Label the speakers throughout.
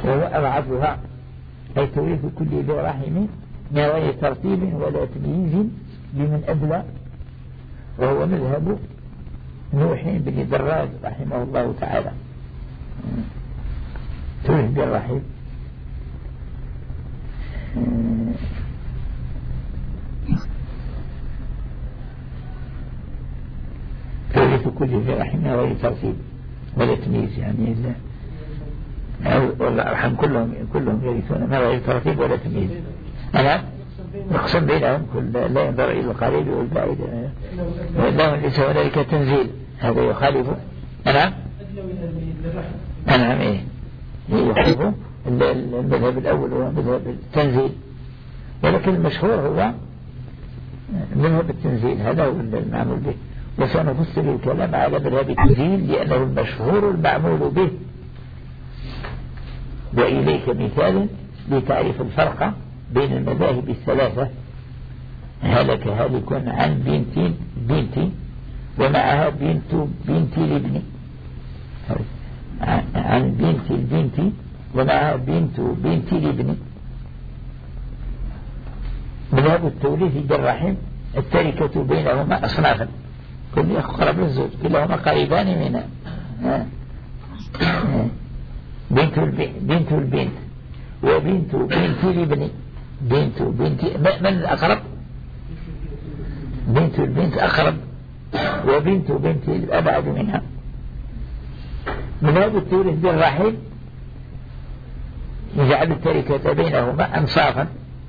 Speaker 1: وهو أضعفها، أي توريث كل ذي رحم من غير ترتيب ولا تمييز لمن أدلى، وهو مذهب نوح بن دراج رحمه الله تعالى. تورث بالرحم تورث كل ذي رحم من غير ترتيب ولا تمييز، يعني والأرحام كلهم يرثون من غير ترتيب ولا تمييز. أنا نقسم بينهم، كل لا ينظر إلى القريب والبعيد، لهم ليس هنالك تنزيل، هذا يخالف. نعم إيه يخالف المذهب الأول هو مذهب التنزيل، ولكن المشهور هو مذهب التنزيل، هذا هو المعمول به. وسنفصل الكلام على مذهب التنزيل لأنه المشهور المعمول به. وإليك مثال لتعرف الفرق بين المذاهب الثلاثة. هلك هالك عن بنتي ومعها بنت لابني، عن البنت ومعها بنت لابني. مذهب التوريث بالرحم التركة بينهما أصنافا، كل أقرب للزوج، كلاهما قريبان منها. بنت البنت وبنت الابن. من الأقرب؟ بنت البنت أقرب، وبنت أبعد منها. مذهب التوريث بالرحم يجعل التركة بينهما أنصافا.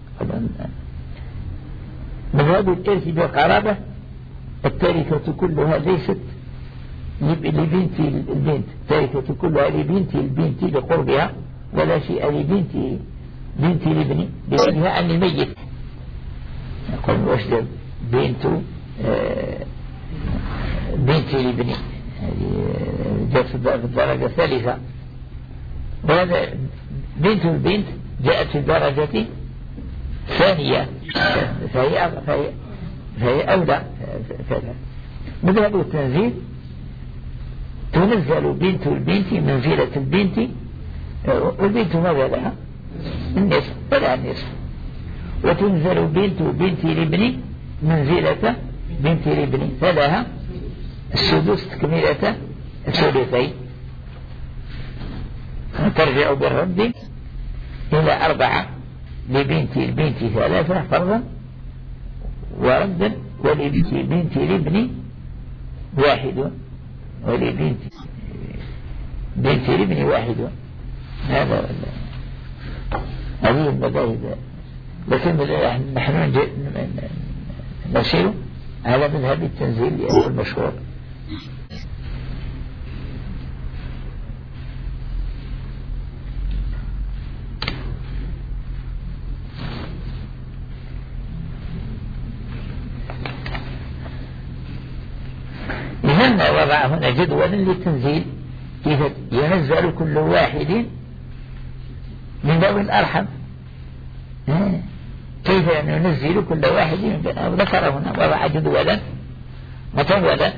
Speaker 1: مذهب الإرث بالقرابة التركة كلها ليست لبنت البنت، التركة كلها لبنت البنت لقربها، ولا شيء بنت الابن لابنها عن الميت. يقول واشد بنت الابن، جاءت في الدرجة الثالثة، وهذا بنت البنت جاءت في الدرجة الثانية، فهي أولى. مذهب التنزيل تنزل بنت البنت منزلة البنت، والبنت ماذا لها؟ النصف، فلا النصف. وتنزل بنت الابن منزلة بنت الابن، فلها السدس تكملة الثلثين. ترجع بالرد إلى 4، لبنت البنت 3 فرضا وردا، ولبنت الابن 1، ولبنت الابن 1. هذا هذه المذاهب، لكن نحن نسير على مذهب التنزيل لأنه المشهور. إذن وضع هنا جدولا للتنزيل، كيف ينزل كل واحد من ذوي الأرحم، كيف ينزل كل واحد من ذوي. ذكر هنا وضع جدولا مطولا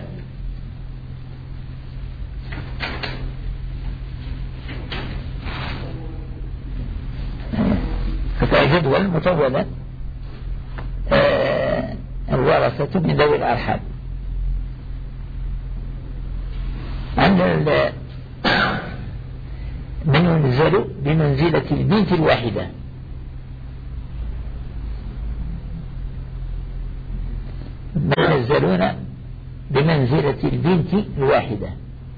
Speaker 1: جدول مطولا الورثة من ذوي الأرحام. من ينزل بمنزلة البنت الواحدة، من ينزلون بمنزلة البنت الواحدة.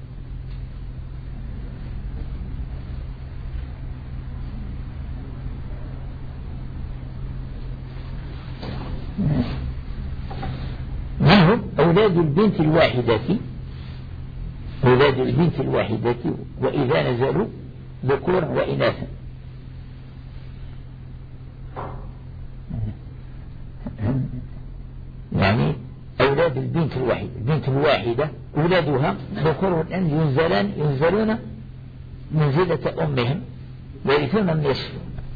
Speaker 1: منهم أولاد البنت الواحدة، وإذا نزلوا ذكورا وإناثا. يعني أولاد البنت الواحدة أولادها ذكور ينزلون منزلة أمهم، ويرثون النصف،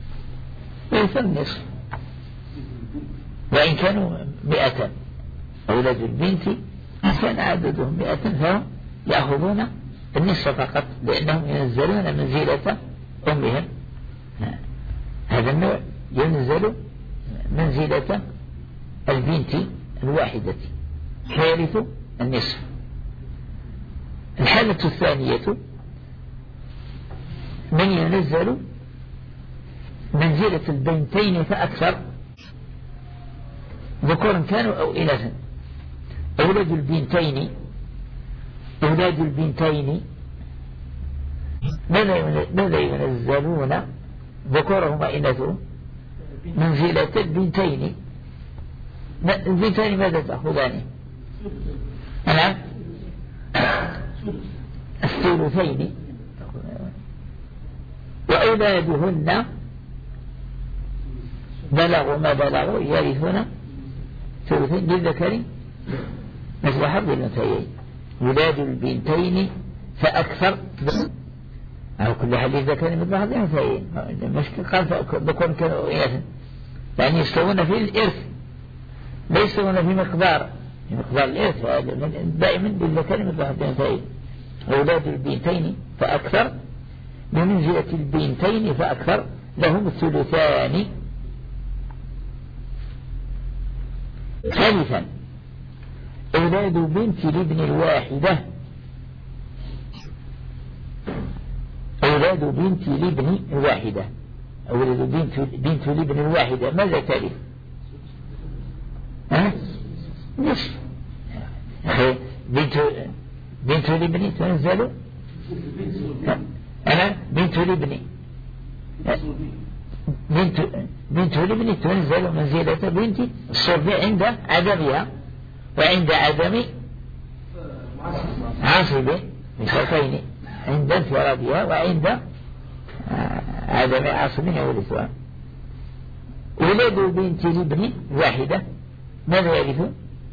Speaker 1: وإن كانوا 100. أولاد البنت كان عددهم 100 فهم يأخذون النصف فقط، لأنهم ينزلون منزلة أمهم. هذا النوع ينزل منزلة البنت الواحدة ثالث النصف. الحالة الثانية من ينزل منزلة البنتين فأكثر ذكورا كانوا أو إناثا. أولاد البنتين ماذا ينزلون ذكورهم وإناثهم؟ منزلة البنتين. البنتين ماذا تأخذان؟ نعم الثلثين. وأولادهن بلغوا ما بلغوا يرثون ثلثين للذكر مثل حظ الأنثيين. ولاد البنتين فأكثر على كل حال للذكر مثل حظ الأنثيين. المشكلة قال ذكور كانوا إناثا يعني يستوون في الإرث لا يستوون في مقدار الإرث. دائما للذكر مثل حظ الأنثيين. أولاد البنتين فأكثر بمنزلة البنتين فأكثر لهم الثلثان. ثالثا أولاد بنت الابن الواحدة. أولاد بنت الابن الواحدة. أولاد بنت الابن الواحدة ماذا ترث؟ نصف. بنت الابن تنزل أنا بنت الابن بنت الابن تنزل منزلة بنت الصلب عند عدمها وعند عدم عاصبه بشرطين عند انفرادها وعند عدم عاصب يورثها. ولاد بنت الابن واحدة ماذا يرثون؟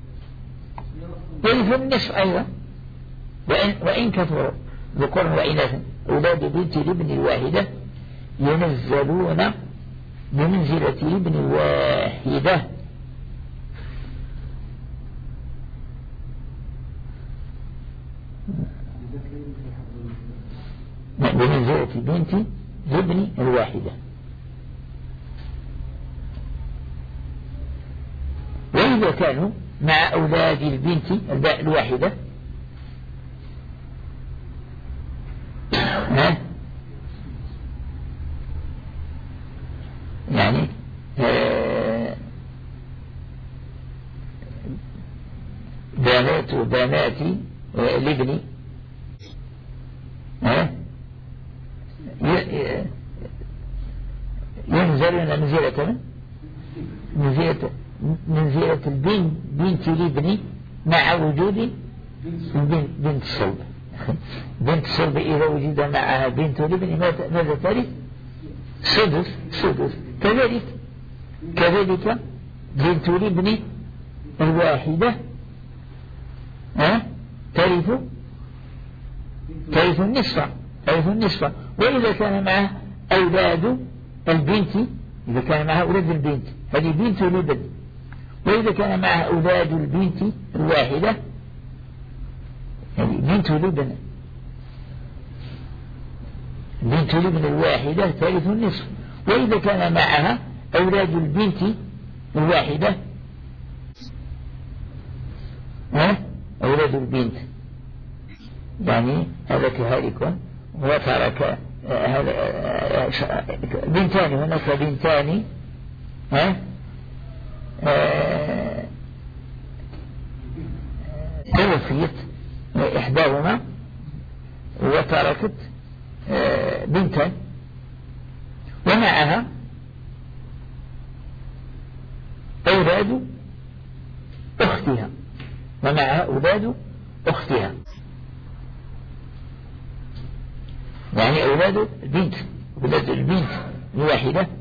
Speaker 1: يرثون النصف أيضا وإن كثروا ذكورا وإناثا. أولاد بنت الابن الواحدة ينزلون بمنزلة الابن الواحدة. بمنزلة بنت الابن الواحدة. وإذا كانوا مع أولاد البنت الواحدة يعني بنات الابن ينزلون منزلة بنت الابن مع وجود بنت الصلب. بنت الصلب إذا وجد معها بنت الابن ماذا ترث؟ سدس. كذلك بنت الابن الواحدة ترث النصف. وإذا كان معها أولاد البنت إذا كان معها أولاد البنت هذه بنت الابن. وإذا كان معها أولاد البنت الواحدة هذه بنت الابن الواحدة ترث النصف. وإذا كان معها أولاد البنت الواحدة أولاد البنت يعني هذا كهالك وترك بنتان هناك بنتان توفيت إحداهما وتركت بنتا ومعها أولاد أختها يعني أولاد البنت الواحدة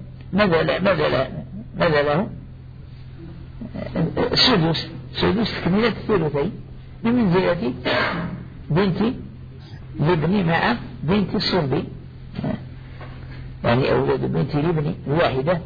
Speaker 1: ماذا له؟ سدس تكملة الثلثين بمنزلة بنت الابن مع بنت الصلب. يعني أولاد بنت الابن الواحدة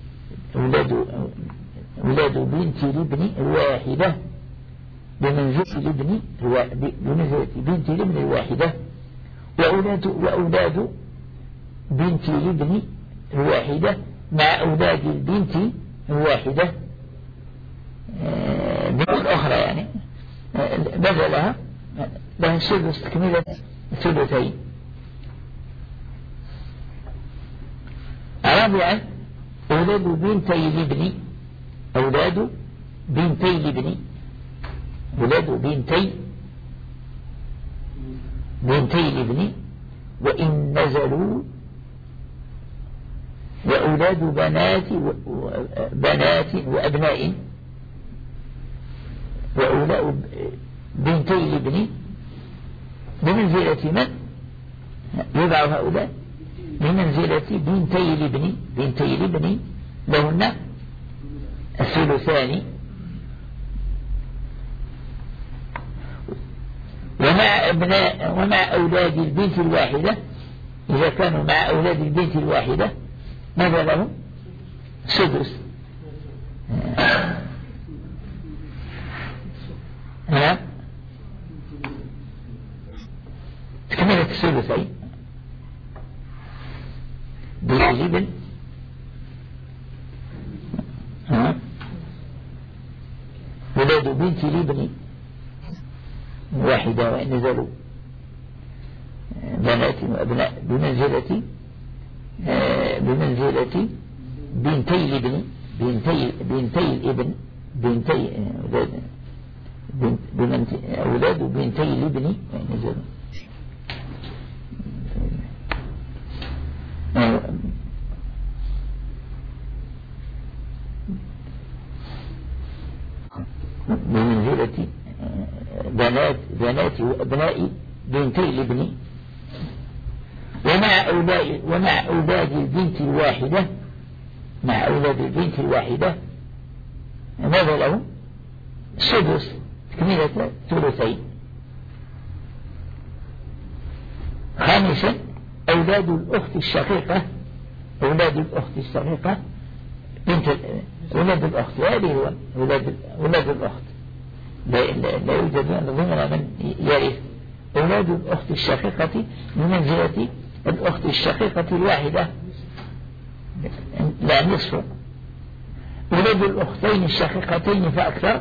Speaker 1: أولاد بنت الابن الواحدة بمنزلة بنت الابن الواحدة. وأولاد بنت الابن الواحدة مع أولاد البنت الواحدة بنت الأخرى يعني بدلها لها سدس تكملة ثلثين. رابعا أولاد بنتي الابن أولاد بنتي الابن أولاد بنتي الابن وإن نزلوا وأولاد بنات وأبناء وأولاد بنتي الابن بمنزلة من يضع هؤلاء بمنزلة بنتي الابن لهن الثلثان. ومع أولاد البنت الواحدة إذا كانوا مع أولاد البنت الواحدة ماذا لهم؟ سدس. تكملة الثلثين بالابن ولاد بنت الابن واحدة وإن نزلوا بنات وأبناء بمنزلة بنتي الابن أولاد بنتي الابن وإن نزلوا بمنزلة بنات وأبناء بنتي الابن ومع أولاد البنت الواحدة مع أولاد البنت الواحدة ماذا له؟ سدس تكملة ثلثين. خامسا أولاد الأخت الشقيقة ولاد الأخت هذه هو ولاد الأخت لا يوجدون ضمن من يرث. أولاد الأخت الشقيقة بمنزلة الأخت الشقيقة الواحدة لا نصف. أولاد الأختين الشقيقتين فأكثر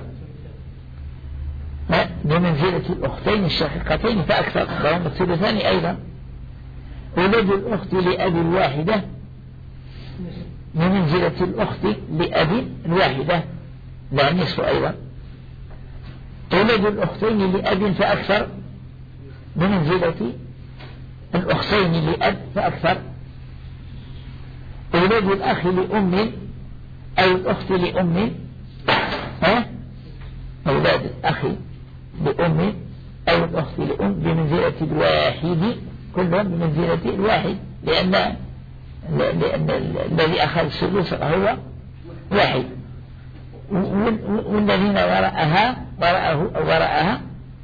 Speaker 1: بمنزلة الأختين الشقيقتين فأكثر فهم الثلثان أيضا. أولاد الأخت لأبي الواحدة بمنزلة الأخت لأبي الواحدة لا النصف أيضا. أولاد الأختين لأب فأكثر بمنزلة الأختين لأب فأكثر. أولاد الأخ لأم أو الأخت لأم أولاد الأخ لأم أو الأخت لأم بمنزلة الواحد كلهم بمنزلة الواحد لأن الذي أخذ السدس هو واحد والذين وراءها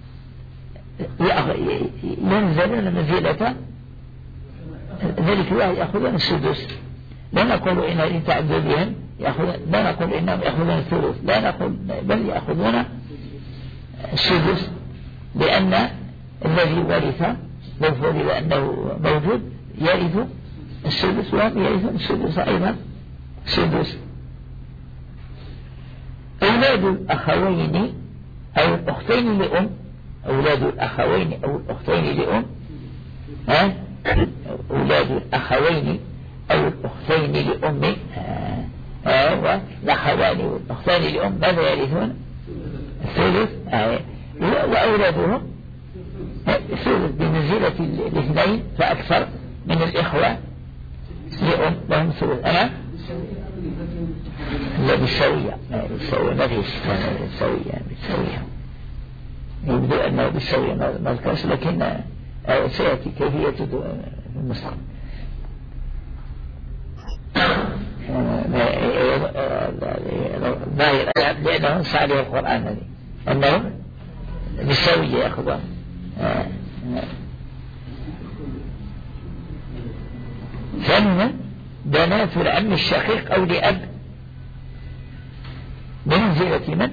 Speaker 1: ينزلون منزلة ذلك الواحد يأخذون السدس. لا نقول إن تعددهم لا نقول إنهم يأخذون الثلث لا نقول بل يأخذون السدس لأن الذي ورث لو فرض أنه موجود يرث السدس وهم يرثون السدس أيضا السدس. أولاد الأخوين أو الأختين لأم أولاد الأخوين أو الأختين لأم أولاد الأخوين أو الأختين لأم والأخوان والأختان لأم ماذا يرثون؟ الثلث. وأولادهم الثلث بمنزلة الاثنين فأكثر من الإخوة لأم لهم ثلث. لا بالسوية ما فيش بالسوية يبدو أنه بالسوية ما ذكرش لكن سيأتي كيفية في المستقبل. لأنهم صالح القرآن هذه أنهم بالسوية يأخذون. ثم بنات العم الشقيق أو لأب بمنزلة من؟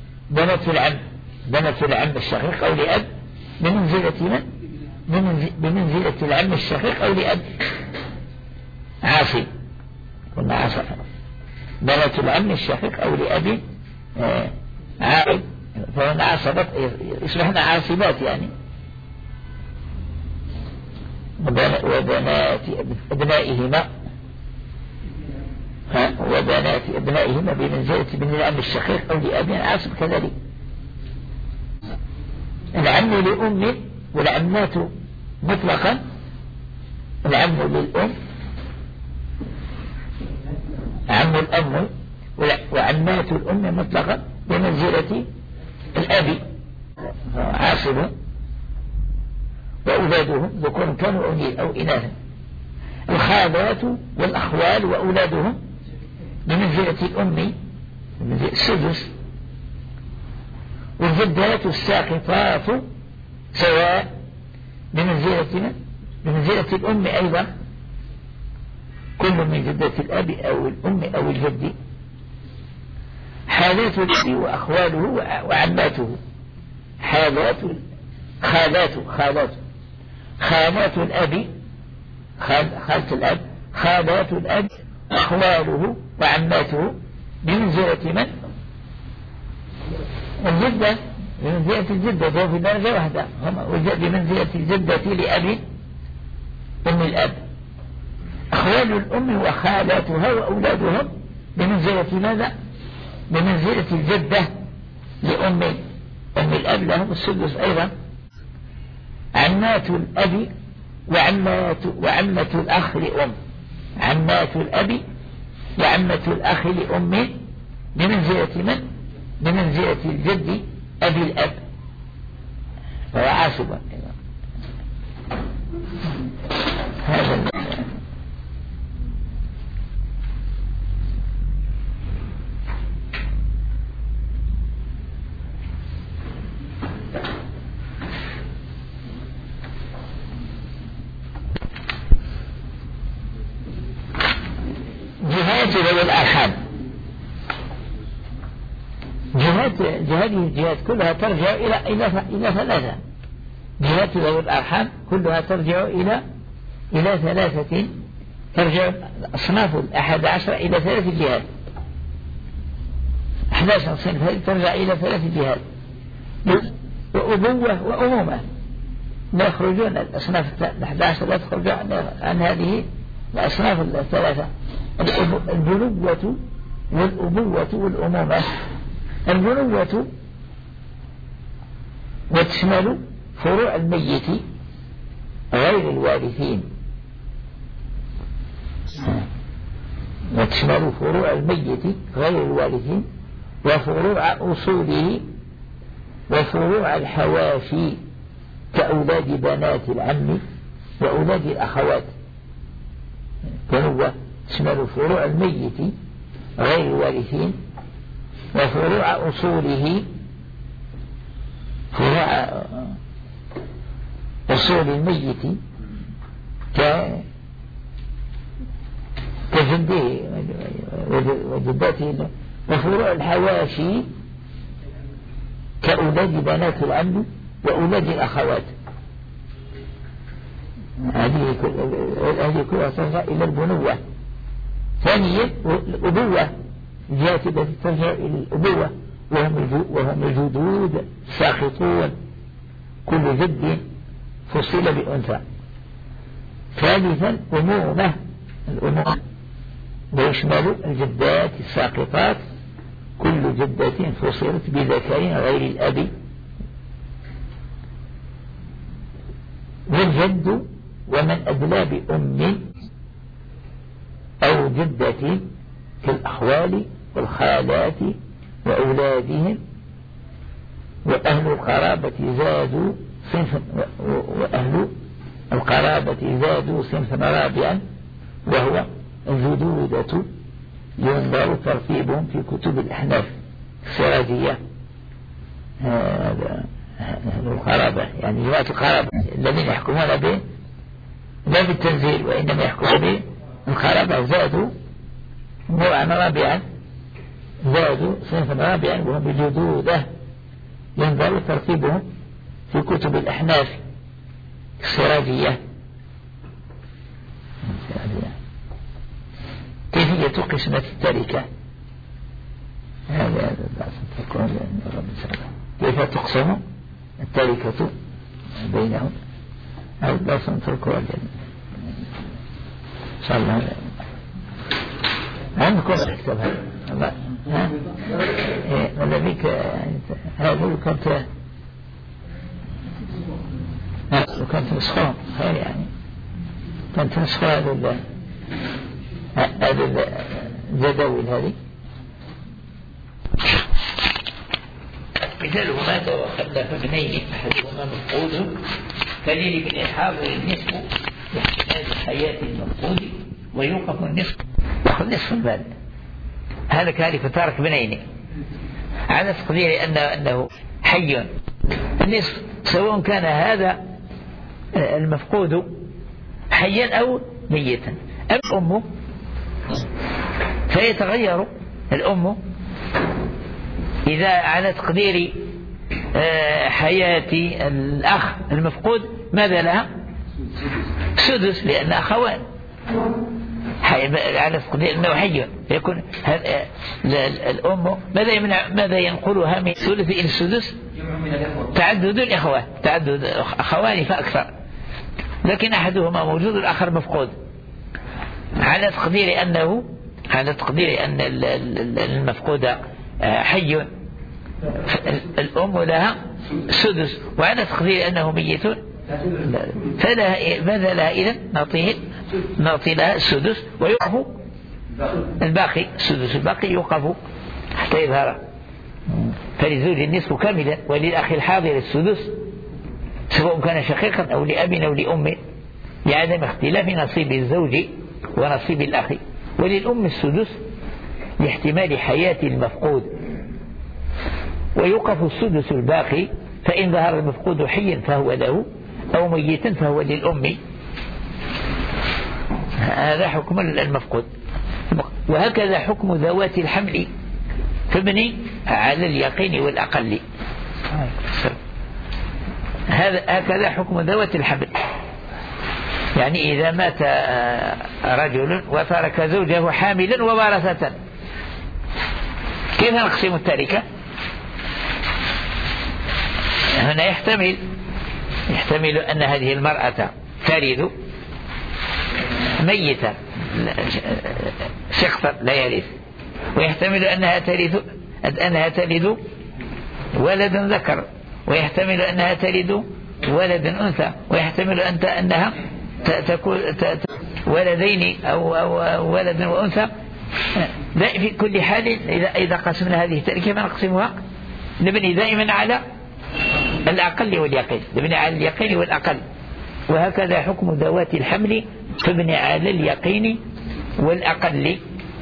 Speaker 1: بنات العم الشقيق أو لأب بمنزلة من؟ بمنزلة العم الشقيق أو لأب عاصب، قلنا عاصب. بنات العم الشقيق أو لأب عائد فهن عاصبات يصبحن عاصبات يعني. وبنات أبنائهما وبنات أبنائهما بمنزلة بن العم الشقيق أو لأب عاصب كذلك. العم لأم والعمات مطلقا، العم للأم، عم الأم وعمات الأم مطلقا بمنزلة الأب عاصب، وأولادهم ذكور كانوا أو إناثا. الخالات والأخوال وأولادهم بمنزلة الأم بمنزلة السدس. والجدات الساقطات سواء بمنزلة الأم أيضا، كل من جدة الأب أو الأم أو الجد. حالات الأب وأخواله وعماته، خالات الأب، خالة الأب، خالات الأب، أخواله وعماته بمنزلة من؟ الجدة، بمنزلة الجدة، ذو في درجة واحدة، هم بمنزلة الجدة لأب أم الأب. أخوال الأم وخالاتها وأولادهم بمنزلة ماذا؟ بمنزلة الجدة لأم الأب، لهم السدس أيضا. عمات الأب وعمة الأخ لأم، عمات الأب وعمة الأخ لأم بمنزلة من؟ بمنزلة الجد أبي الأب، فهو عاصبا. هذا جهات ذوي الأرحام. هذه الجهات كلها ترجع إلى ثلاثة. جهات ذوي الأرحام كلها ترجع إلى ثلاثة، ترجع أصناف 11 إلى 3 جهات. 11 صنف هذه ترجع إلى 3 جهات، وأبوة وأمومة. لا يخرجون الأصناف 11 لا تخرج عن هذه الأصناف الثلاثة: البنوة والأبوة والأمومة. البنوة وتشمل فروع الميت غير الوارثين، وتشمل فروع الميت غير الوارثين وفروع أصوله وفروع الحواشي كأولاد بنات العم وأولاد الأخوات. بنوة تشمل فروع الميت غير الوارثين وفروع أصوله، فروع أصول الميت كجده وجداته، وفروع الحواشي كأولاد بنات العم وأولاد الأخوات. هذه كلها ترجع إلى البنوة. ثانيا الأبوة، الجهات التي ترجع إلى الأبوة وهم الجدود ساخطون، كل جد فصل بأنثى. ثالثا الأمومة ويشمل الجدات الساقطات، كل جدة فصلت بذكر غير الأب. والجد ومن أدلى بأم أو جدة كالأخوال والخالات وأولادهم. وأهل القرابة زادوا صنفا، وأهل القرابة زادوا صنفا رابعا وهو الجدودة، ينظر ترتيبهم في كتب الأحناف السراجية. أهل القرابة يعني جماعة القرابة الذين يحكمون به لا بالتنزيل وإنما يحكمون به القرابة زادوا نوعا رابعا، زادوا صنفا رابعا وهم الجدودة، ينظر ترتيبهم في كتب الأحناف السراجية. بقية قسمة التركة. هذا كيف تقسم التركة بينهم؟ هذا بس نتركه إن شاء الله. عندكم اكتب هذا ولا بيك هذا كنت نسخة خير يعني كنت نسخة هذا الجداول هذه مثاله مات وخلف ابنين أحدهما مفقود فللابن حاضر النصف لاحتمال الحياة المفقود ويوقف النصف يأخذ نصف المال. هذا كذلك تارك ابنين على تقدير أنه حي النصف سواء كان هذا المفقود حيا أو ميتا. أما الأم فيتغير الأم إذا على تقدير حياة الأخ المفقود ماذا لها؟ سدس، لأن أخوان على تقدير أنه حي يكون الأم ماذا ينقلها من ثلث إلى السدس؟ تعدد الإخوة، تعدد أخوان فأكثر، لكن أحدهما موجود الآخر مفقود على تقدير أن المفقود حي الأم لها سدس، وعلى تقدير أنه ميت ماذا لها إذن؟ نعطي لها السدس ويوقف الباقي، السدس الباقي يوقف حتى يظهر. فلزوج النصف كاملا وللأخ الحاضر السدس سواء كان شقيقا أو لأب أو لأم لعدم اختلاف نصيب الزوج ونصيب الأخ. وللأم السدس لاحتمال حياة المفقود ويوقف السدس الباقي فإن ظهر المفقود حيا فهو له أو ميتا فهو للأم. هذا حكم المفقود. وهكذا حكم ذوات الحمل فابني على اليقين والأقل. هكذا حكم ذوات الحمل، يعني إذا مات رجل وترك زوجه حاملا ووارثة كيف نقسم التركة؟ هنا يحتمل أن هذه المرأة ترث ميتا شخصا لا يرث، ويحتمل أنها تلد ولدا ذكر، ويحتمل أنها تلد ولدا أنثى، ويحتمل أنها تكون ولدين أو ولد وأنثى. في كل حال إذا قسمنا هذه التركة نقسمها نبني دائما على الأقل واليقين، نبني على اليقين والأقل. وهكذا حكم ذوات الحمل تبني على اليقين والأقل.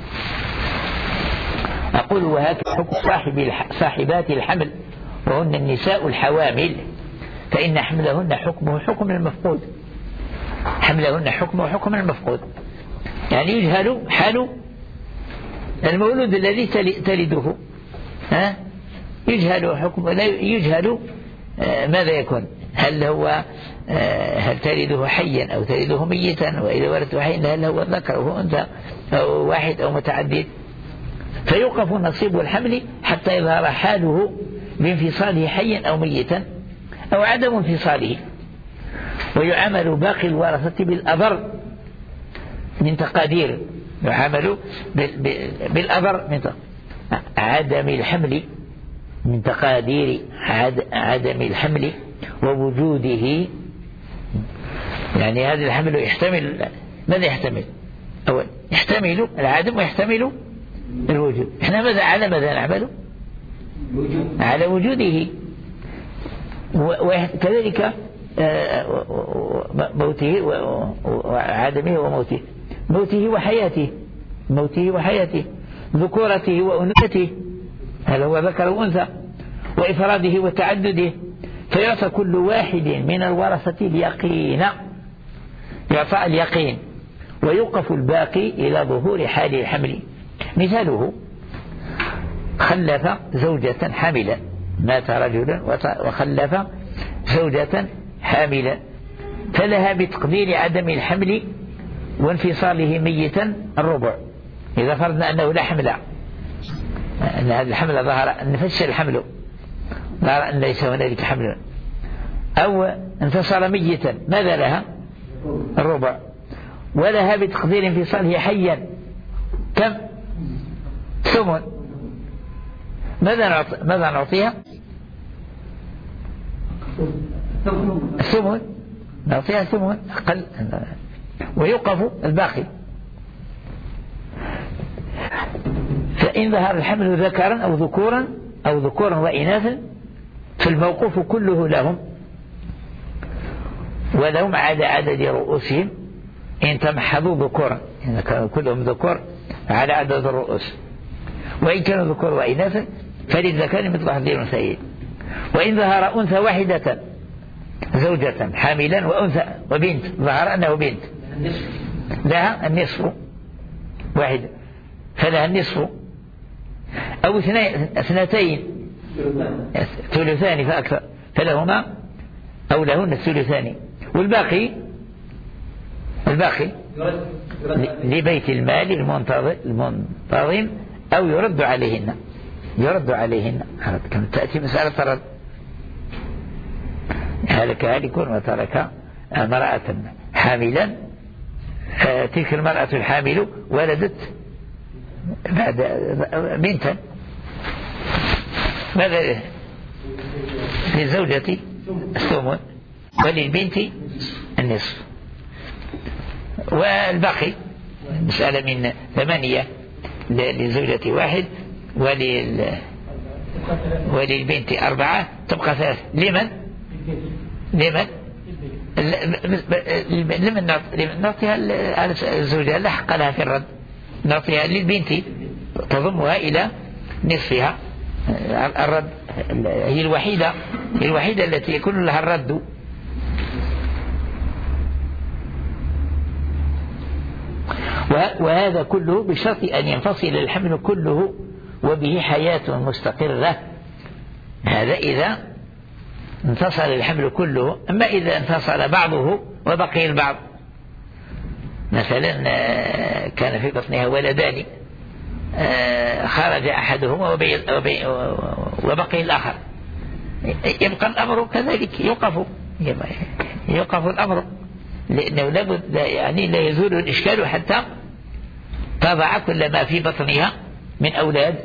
Speaker 1: أقول وهكذا حكم صاحبات الحمل وهن النساء الحوامل فإن حملهن حكمه حكم المفقود، حملهن حكمه حكم المفقود، يعني يجهل حال المولود الذي تلده، يجهل حكم، لا يجهل ماذا يكون، هل تلده حيا أو تلده ميتا، وإذا ولدته حيا هل هو ذكر أو أنثى أو واحد أو متعدد. فيوقف نصيب الحمل حتى يظهر حاله بانفصاله حيا أو ميتا أو عدم انفصاله. ويعامل باقي الورثة بالأضر من تقادير، يعامل بالأضر من عدم الحمل، من تقادير عدم الحمل ووجوده. يعني هذا الحمل يحتمل ماذا؟ يحتمل أول يحتمل العدم ويحتمل الوجود. احنا على ماذا نعمل؟ على وجوده. وكذلك موته وعدمه وموته، موته وحياته، ذكورته وأنوثته، هل هو ذكر وأنثى، وإفراده وتعدده. فيعطى كل واحد من الورثة اليقين، يعطى اليقين ويوقف الباقي إلى ظهور حال الحمل. مثاله خلف زوجة حاملا، مات رجل وخلف زوجة حاملا، فلها بتقدير عدم الحمل وانفصاله ميتا الربع، إذا فرضنا أنه لا حمل، أن هذا الحمل ظهر أن فشل الحمل، ظهر أن ليس هنالك حمل، أو انفصل ميتا، ماذا لها؟ الربع. ولها بتقدير انفصاله حيا كم؟ ثمن. ماذا نعطيها؟ الثمن، نعطيها ثمن أقل، ويوقف الباقي. فإن ظهر الحمل ذكرا أو ذكورا وإناثا فالموقوف كله لهم، ولهم على عدد رؤوسهم إن تمحضوا ذكورا، إن كانوا كلهم ذكور على عدد الرؤوس، وإن كانوا ذكور وإناثا فللذكر مثل حظ الأنثيين. وإن ظهر أنثى واحدة زوجة حاملا وأنثى وبنت، ظهر أنه بنت، لها النصف، واحدة فلها النصف، أو اثنتين ثلثان فأكثر فلهما أو لهن الثلثان، والباقي لبيت المال المنتظم أو يرد عليهن. كم تأتي مسألة رد، هلك هالك وترك امرأة حاملا، تلك المرأة الحامل ولدت بعد بنتا، ماذا للزوجة؟ الثمن، وللبنت النصف، والباقي مسألة من 8 للزوجة 1 وللبنت 4 تبقى 3. لمن نعطيها الزوجة لا حق لها في الرد، نعطيها للبنت تضمها إلى نصفها الرد، هي الوحيدة التي يكون لها الرد. وهذا كله بشرط أن ينفصل الحمل كله وبه حياة مستقرة. هذا إذا انفصل الحمل كله. أما إذا انفصل بعضه وبقي البعض، مثلا كان في بطنها ولدان، خرج أحدهما وبقي الآخر، يبقى الأمر كذلك، يوقف الأمر، لأنه لابد يعني لا يزول الإشكال حتى تضع كل ما في بطنها من أولاد.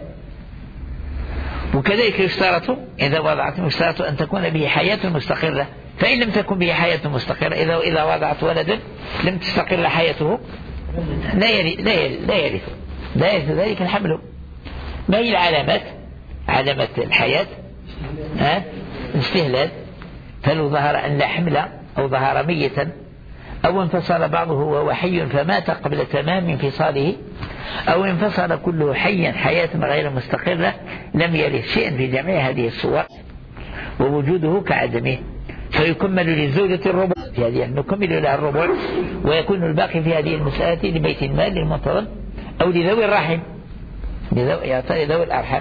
Speaker 1: وكذلك يشترط إذا وضعت يشترط أن تكون به حياة مستقرة، فإن لم تكن به حياة مستقرة، إذا وضعت ولدا لم تستقر حياته لا يرث ذلك الحمل. ما هي العلامات؟ علامة الحياة الاستهلال، فلو ظهر أن لا حمل أو ظهر ميتا أو انفصل بعضه وهو حي فمات قبل تمام انفصاله، أو انفصل كله حيا حياة غير مستقرة، لم يرث شيئا في جميع هذه الصور، ووجوده كعدمه، فيكمل للزوجة الربع في هذه، نكمل لها الربع، ويكون الباقي في هذه المسألة لبيت المال للمنتظم أو لذوي الرحم، يعطي ذوي الأرحام.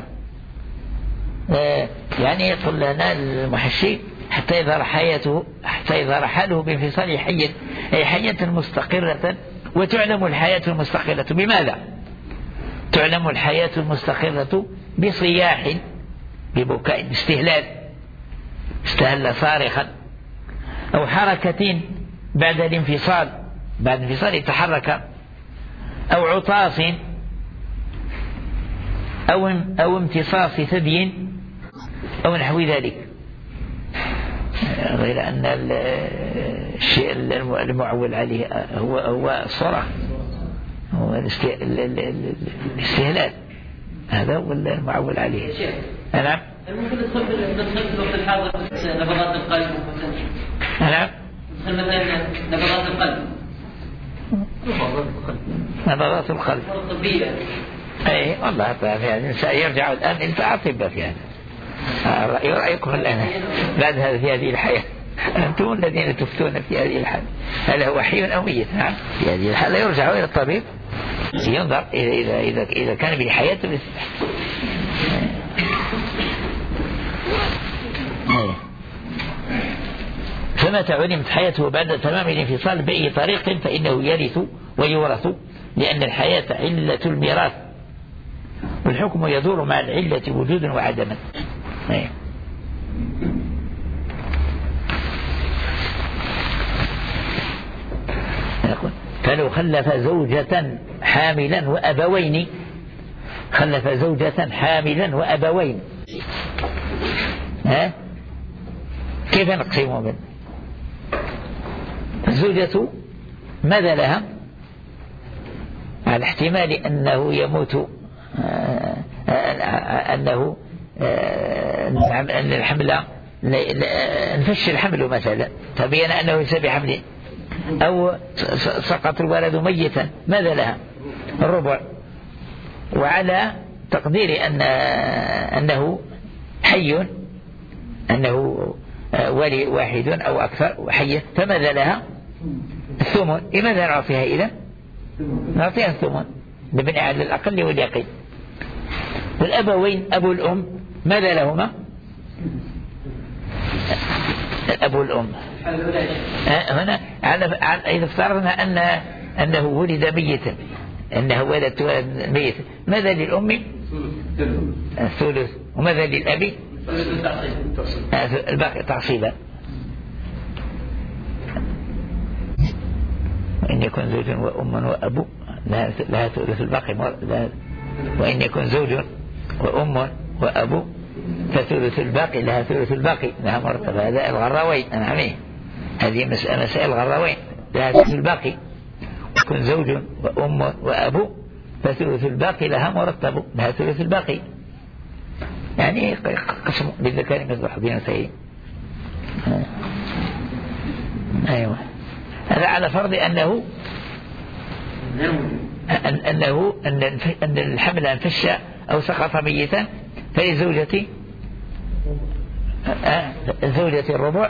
Speaker 1: يعني يقول لنا المحشي حتى يظهر حاله بانفصال حية، أي حية مستقرة. وتعلم الحياة المستقرة بماذا؟ تعلم الحياة المستقرة بصياح، ببكاء، استهل صارخا، أو حركة بعد الانفصال، بعد الانفصال يتحرك، أو عطاس، أو امتصاص ثدي أو نحو ذلك. غير أن الشيء المعول عليه هو الصرع، هو الاستهلال، هذا هو المعول عليه. نعم.
Speaker 2: ممكن ندخل في الوقت الحاضر نبضات القلب.
Speaker 1: نعم.
Speaker 2: ندخل مثلا نبضات القلب.
Speaker 1: نبضات القلب.
Speaker 2: الطبية.
Speaker 1: أي والله يعني يرجع الآن إلى أطباء في هذا. رأيكم الآن بعد هذا في هذه الحياة، أنتم الذين تفتون في هذه الحالة، هل هو حي أو ميت؟ نعم. في هذه الحالة يرجع إلى الطبيب ينظر إذا كان به حياة. فمتى علمت حياته بعد تمام الانفصال بأي طريق فإنه يرث ويورث لأن الحياة علة الميراث، والحكم يدور مع العلة وجودا وعدما. فلو خلف زوجة حاملا وأبوين، خلف زوجة حاملا وأبوين، كيف نقسمه منه؟ الزوجة ماذا لها؟ على احتمال أنه يموت، أنه أن الحمل انفش الحمل مثلا، تبين أنه ليس بحمل، أو سقط الولد ميتا، ماذا لها؟ الربع. وعلى تقدير أنه حي، أنه ولي واحد أو أكثر وحي، فماذا لها؟ الثمن. لماذا نعطيها إذن؟ نعطيها الثمن ببناء على الأقل واليقين. والأبوين أبو الأم ماذا لهما؟ أبو الأم هنا إذا افترضنا أنه ولد ميتا، أنه ولد ميتا، ماذا للأم؟ الثلث. وماذا للأبي؟ الباقي تعصيبا. وإن يكون زوج وأم وأبو لها ثلث الباقي، وإن يكون زوج وأم وأبو فثلث الباقي لها ثلث الباقي، لها مرتبة. هذا الغراوين، هذه مسائل الغراوين، لها ثلث الباقي. يكون زوج وأم وأبو فثلث الباقي لها مرتب، لها ثلث الباقي. يعني قسم للذكر مثل حظ الأنثيين. أيوة. هذا على فرض أن الحمل انفش أو سقط ميتا، فلزوجة الربع،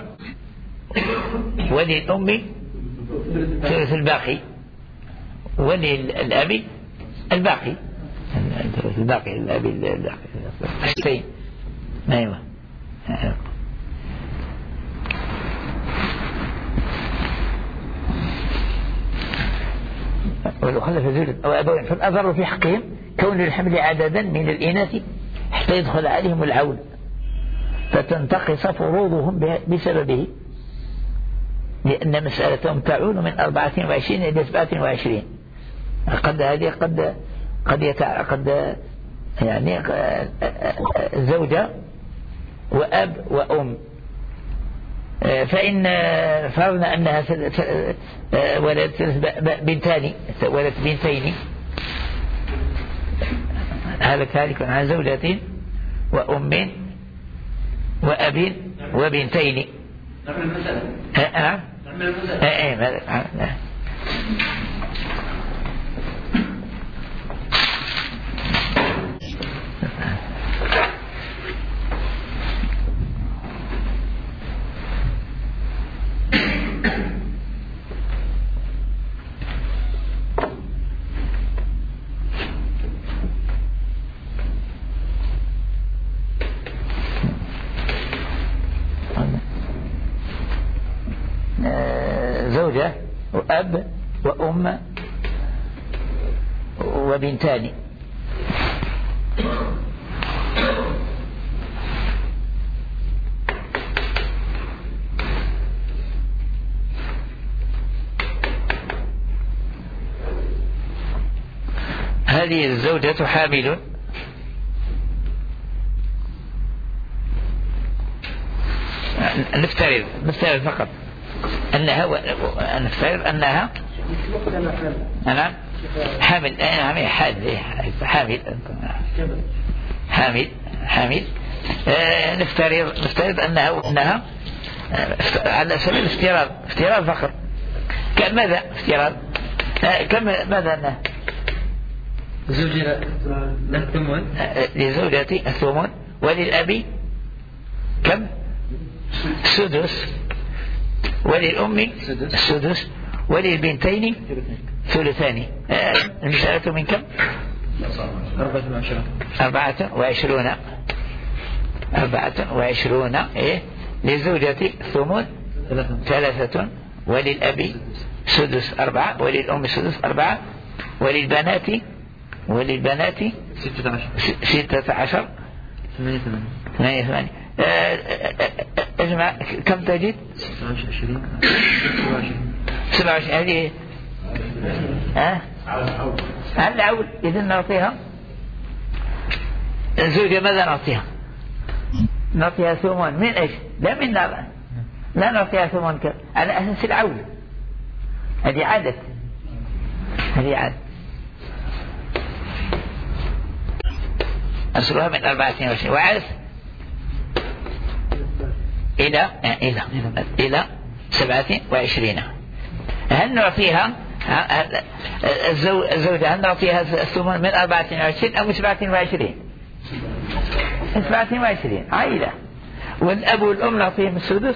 Speaker 1: وللأم ثلث الباقي، وللأبي الباقي، الأبي الباقي. أيوة. ولو خلف زوجة أو أبوين فالأضر في حقهم كون الحمل عددا من الإناث حتى يدخل عليهم العول فتنتقص فروضهم بسببه، لأن مسألتهم تعول من 24 إلى 27. قد هذه قد يعني زوجة وأب وأم، فإن فرضنا أنها ولدت بنتين، هذا كذلك عن زوجة وأم وأب وبنتين. نعم. زوجة وأب وأم وبنتان. هذه الزوجة حامل، نفترض فقط أنها أنا حامل، حامل. نفترض أنها على سبيل افتراض فقط. ماذا افتراض؟ ماذا أنها لزوجتي الثمن، وللأبي كم؟ السدس، وللأم السدس، وللبنتين ثلثان. المسألة من كم؟ 24. إيه؟ للزوجة ثمن 3، وللأبي سدس 4، وللأم سدس 4، وللبنات 16 8 اجمع كم تجد 27 هذه على العول. إذن نعطيها الزوجة ماذا نعطيها؟ نعطيها ثمن من ايش؟ لا نعطيها ثمن على أساس العول. هذه عادة أصلها من 24 وعرف إلى 27. هل نعطيها الزوجة هل نعطيها الثمن من 24 أو 27؟ 27 عائلة. والأب والأم نعطيهم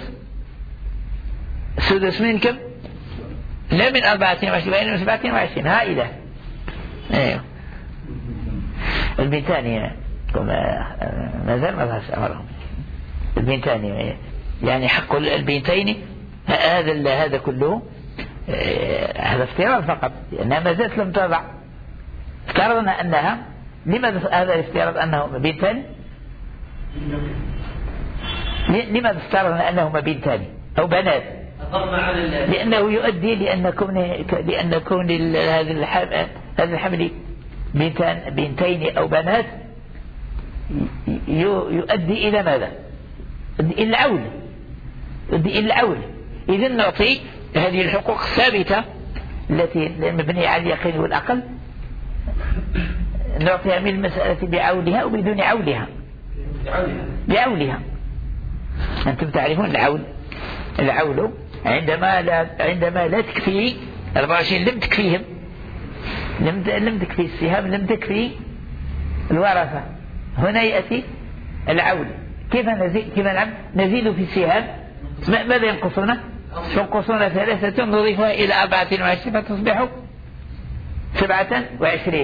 Speaker 1: السدس من كم؟ لا من 24 من 27 عائلة. أيوه. البنتان ما زال ما ظهرش أمرهم. البنتان يعني حق البنتين هذا كله هذا افتراض فقط لأنها ما زالت لم تضع. افترضنا أنها لماذا هذا الافتراض أنهما بنتان؟ لماذا افترضنا أنهما بنتان أو بنات؟ لأنه يؤدي لأن كون هذا الحمل بنتين أو بنات يؤدي إلى ماذا؟ يؤدي إلى العول. إذن نعطي هذه الحقوق الثابتة التي مبنية على اليقين والأقل نعطيها من المسألة بعولها أو بدون عولها. بعولها. أنتم تعرفون العول عندما لا تكفي 24 لم تكفيهم لم تكفي السهام لم تكفي الورثة. هنا يأتي العول. كيف نزيد في السهام؟ ماذا ينقصنا 3 نضيفها إلى 24 فتصبح 27.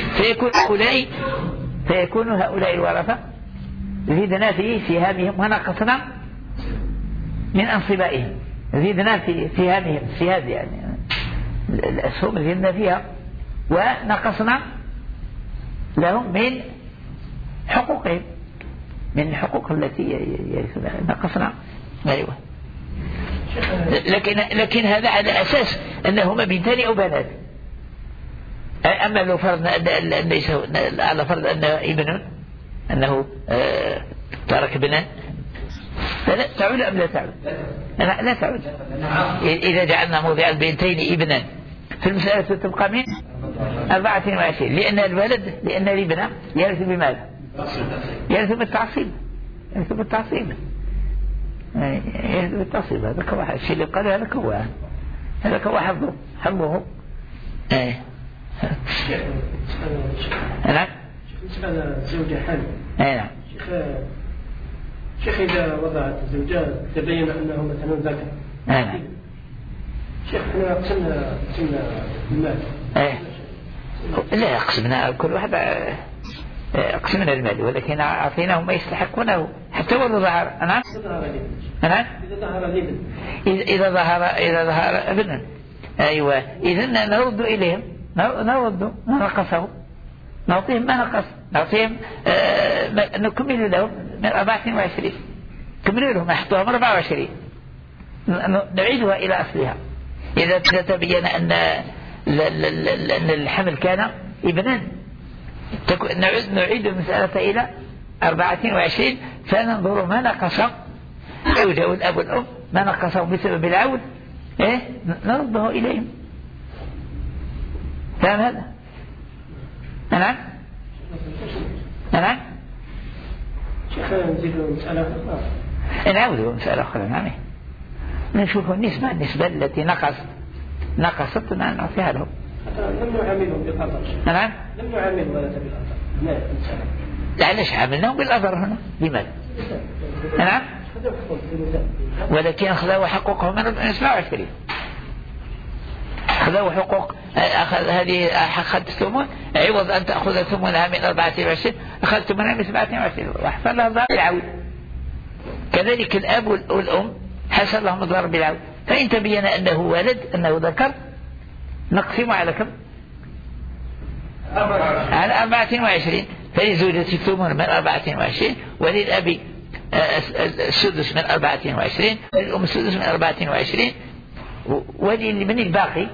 Speaker 1: فيكون هؤلاء الورثة زدنا في سهامهم ونقصنا من أنصبائهم. زدنا في سهامهم السهاد يعني الأسهم زدنا فيها ونقصنا لهم من حقوقهم من الحقوق التي نقصنا. أيوة. لكن هذا على أساس أنهما بنتان أو بنات. أما لو فرضنا ليس على فرض أنه ابن أنه ترك ابنا فلا تعود أم لا تعود؟ لا تعود. إذا جعلنا موضع البنتين ابنا في المسألة تبقى من 24 لأن الابن يرث بماذا؟ يرث بالتعصيب. هذا كواحد الشيء اللي قال هذا كواحد حظه. نعم.
Speaker 3: الزوجة حامل.
Speaker 1: نعم.
Speaker 3: شيخ إذا وضعت الزوجات تبين أنه مثلا ذكر.
Speaker 1: نعم.
Speaker 3: شيخ احنا قسمنا المال.
Speaker 1: لا قسمنا كل واحد قسمنا المال ولكن أعطيناهم ما يستحقونه حتى ولو ظهر. نعم. نعم. إذا ظهر ابنا. أيوة. إذن نرد إليهم نرد نقصه نعطيهم ما نقص نعطيهم نكمل لهم من 24 كملوا لهم أحطوها من 24 نعيدها إلى أصلها. إذا تبين أن الحمل كان ابنا نعيد المسألة إلى 24 فننظر ما نقص زوجه الأب والأم ما نقصه بسبب العود نرده إليهم. فهم هذا؟ نعم.
Speaker 3: شيخ نزيد مسألة أخرى.
Speaker 1: نعود مسألة أخرى. نعم. نشوف النسبة التي نقصت نعطيها لهم.
Speaker 3: لم نعاملهم بالأثر.
Speaker 1: نعم.
Speaker 3: لم نعاملهم ولا بالأثر.
Speaker 1: لا ليش عاملناهم بالأثر هنا؟ لماذا؟ نعم. ولكن أخذوا حقوقهم من 27. أخذوا حقوق هذه أخذت ثمن عوض أن تأخذ ثمنها من 24 أخذت ثمنها من 27 وحصل لها ضرر بالعود. كذلك الأب والأم حصل لهم ضرر بالعود. فإن تبين أنه ولد أنه ذكر نقسم على كم؟ على 24 فلزوجته الثمن من 24 وللأب السدس من 24 وللأم السدس من 24 ولمن الباقي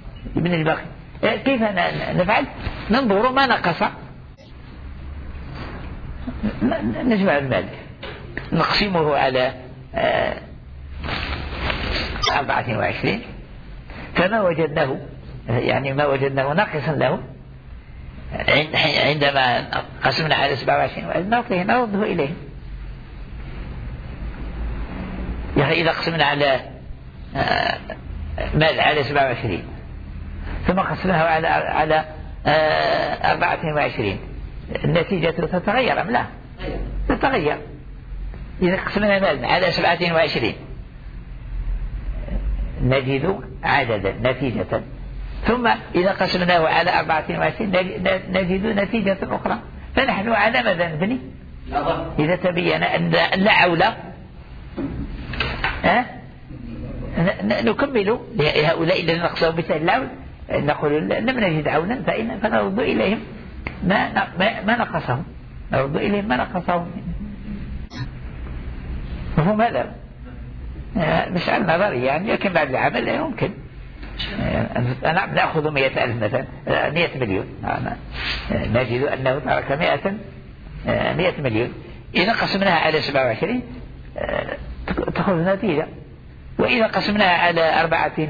Speaker 1: كيف نفعل؟ ننظر ما نقص نجمع المال نقسمه على 24 فما وجدناه يعني ما وجدناه ناقصا له عندما قسمنا على 27 نرده إليه. يعني إذا قسمنا على مال على 27 ثم قسمناه على 24 النتيجة تتغير أم لا؟ تتغير. إذا قسمنا مال على 27 نجد عددا نتيجة، ثم إذا قسمناه على 24 نجد نتيجة أخرى. فنحن على ماذا نبني؟ إذا تبين أن لا عول نكمل لهؤلاء الذين نقصهم مثال العول نقول لم نجد عونا فنرد إليهم ما نقصهم، نرد إليهم ما نقصهم. مفهوم هذا؟ مسألة نظرية يعني، لكن بعد العمل لا يمكن. نأخذ 100,000 مثلا 100 مليون نجد أنه ترك 100 مليون. إذا قسمناها على 27 تأخذ نتيجة، وإذا قسمناها على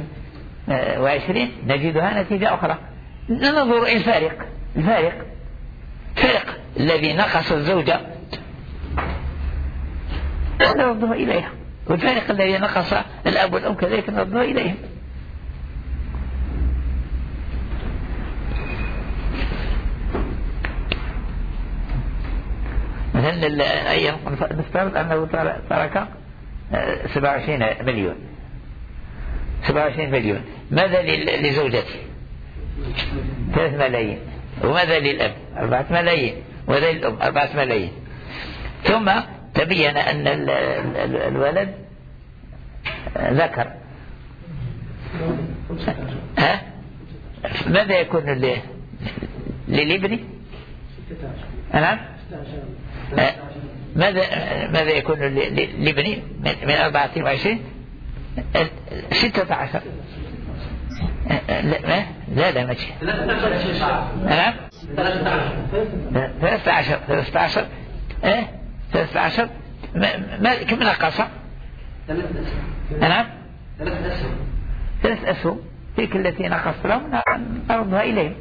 Speaker 1: 24 نجدها نتيجة أخرى. ننظر الفارق الذي نقص الزوجة نرده إليها، والفارق الذي نقص الأب والأم كذلك نرده إليهم. مثلا أي نفترض أنه ترك 27 مليون. ماذا لزوجته؟ 3 ملايين. وماذا للأب؟ 4 ملايين. وماذا للأم؟ 4 ملايين. ثم تبين أن الولد ذكر، ماذا يكون للابن؟ نعم. ماذا يكون لابن من 24؟ 16. لا ماشي. نعم 13. 13 كم نقص؟ نعم 3 أسهم. تلك التي نقص لهم نردها إليهم.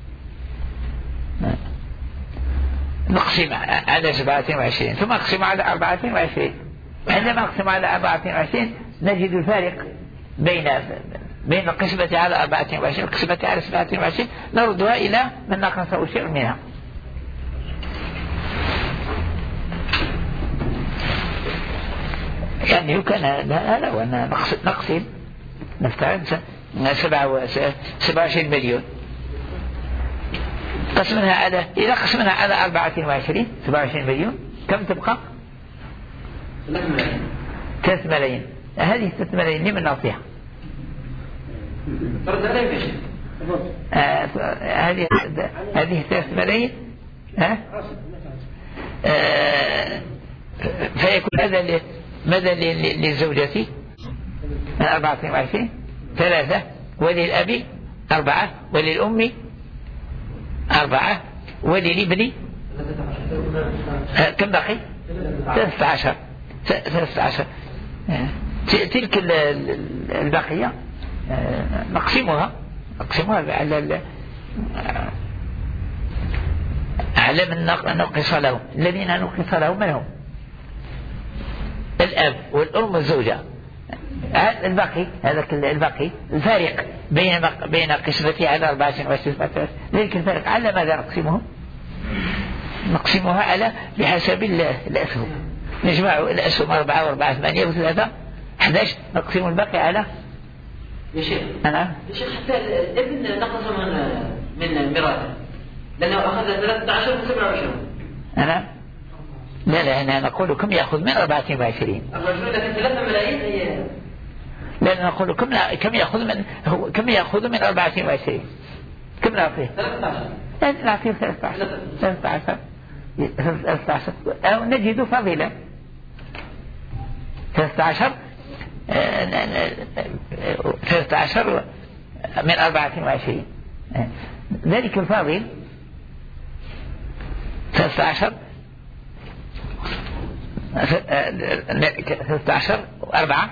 Speaker 1: نقسم على 27 ثم نقسم على 24. عندما نقسم على 24 نجد الفارق بين القسمة على 24 والقسمة على 27 نردها إلى من نقصه شيء منها. يعني يمكن هذا وأن نقسم نفترض 27 مليون إذا قسمناها على 24 27 مليون كم تبقى؟ 3 ملايين. هذه 3 ملايين لمن نعطيها؟ هذه 3 ملايين فيكون هذا ماذا للزوجة؟ 24 3 وللأب 4 وللأم 4 وللابن كم بقي؟ 13. تلك البقية نقسمها على من نقص لهم. الذين نقص لهم من هم؟ الأب والأم والزوجة. الباقي الباقي الفارق بين قسمتي على 24 ذلك الفارق على ماذا نقسمه؟ نقسمها على بحسب الأسهم. نجمع الأسهم 4 و4 8 و3 11 نقسم الباقي على
Speaker 2: يا شيخ.
Speaker 1: أنا
Speaker 2: يا شيخ حتى الابن نقص من الميراث لأنه أخذ 13 و 27.
Speaker 1: أنا لا أنا نقول كم يأخذ من 24.
Speaker 2: الرجل لكن 3 ملايين هي
Speaker 1: لا نقول كم يأخذ من 24 كم نعطيه؟
Speaker 2: 13
Speaker 1: نعطيه 13 أو نجد فضيلة 13 من 24. ذلك الفاضل 13 4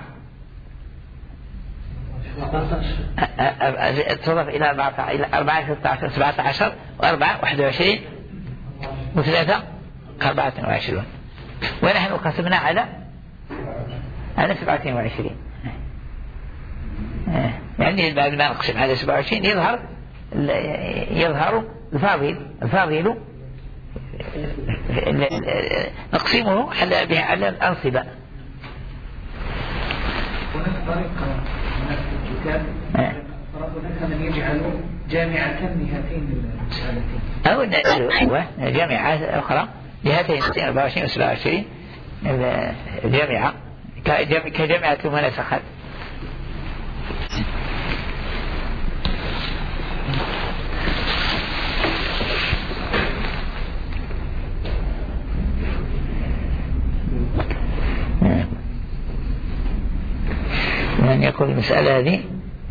Speaker 1: تضاف إلى 4 16 17 و4 21 و3 24 ونحن قسمنا على 27. يعني بعد ما نقسم على 27 يظهر الفاضل نقسمه على الأنصبة.
Speaker 4: هناك طريقة هناك في الكتاب هناك من يجعل جامعة لهاتين المسألتين
Speaker 1: أو جامعة أخرى لهاتين 24 و 27 الجامعة كجامعة المناسخات. من يقول المسألة هذه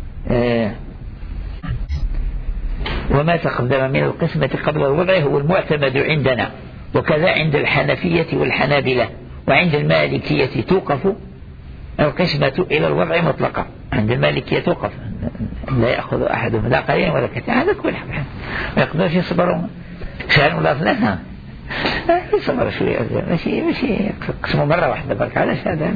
Speaker 1: وما تقدم من القسمة قبل الوضع هو المعتمد عندنا، وكذا عند الحنفية والحنابلة، وعند المالكية توقف القسمة إلى الوضع مطلقا. عند المالكية توقف، لا يأخذ أحدهم لا قليلا ولا كثيرا، هذا كل حاجة ويقدرش يصبرون شهر ولا ثلاثة يصبر شوية، ماشي قسموا مرة واحدة برك على هذا.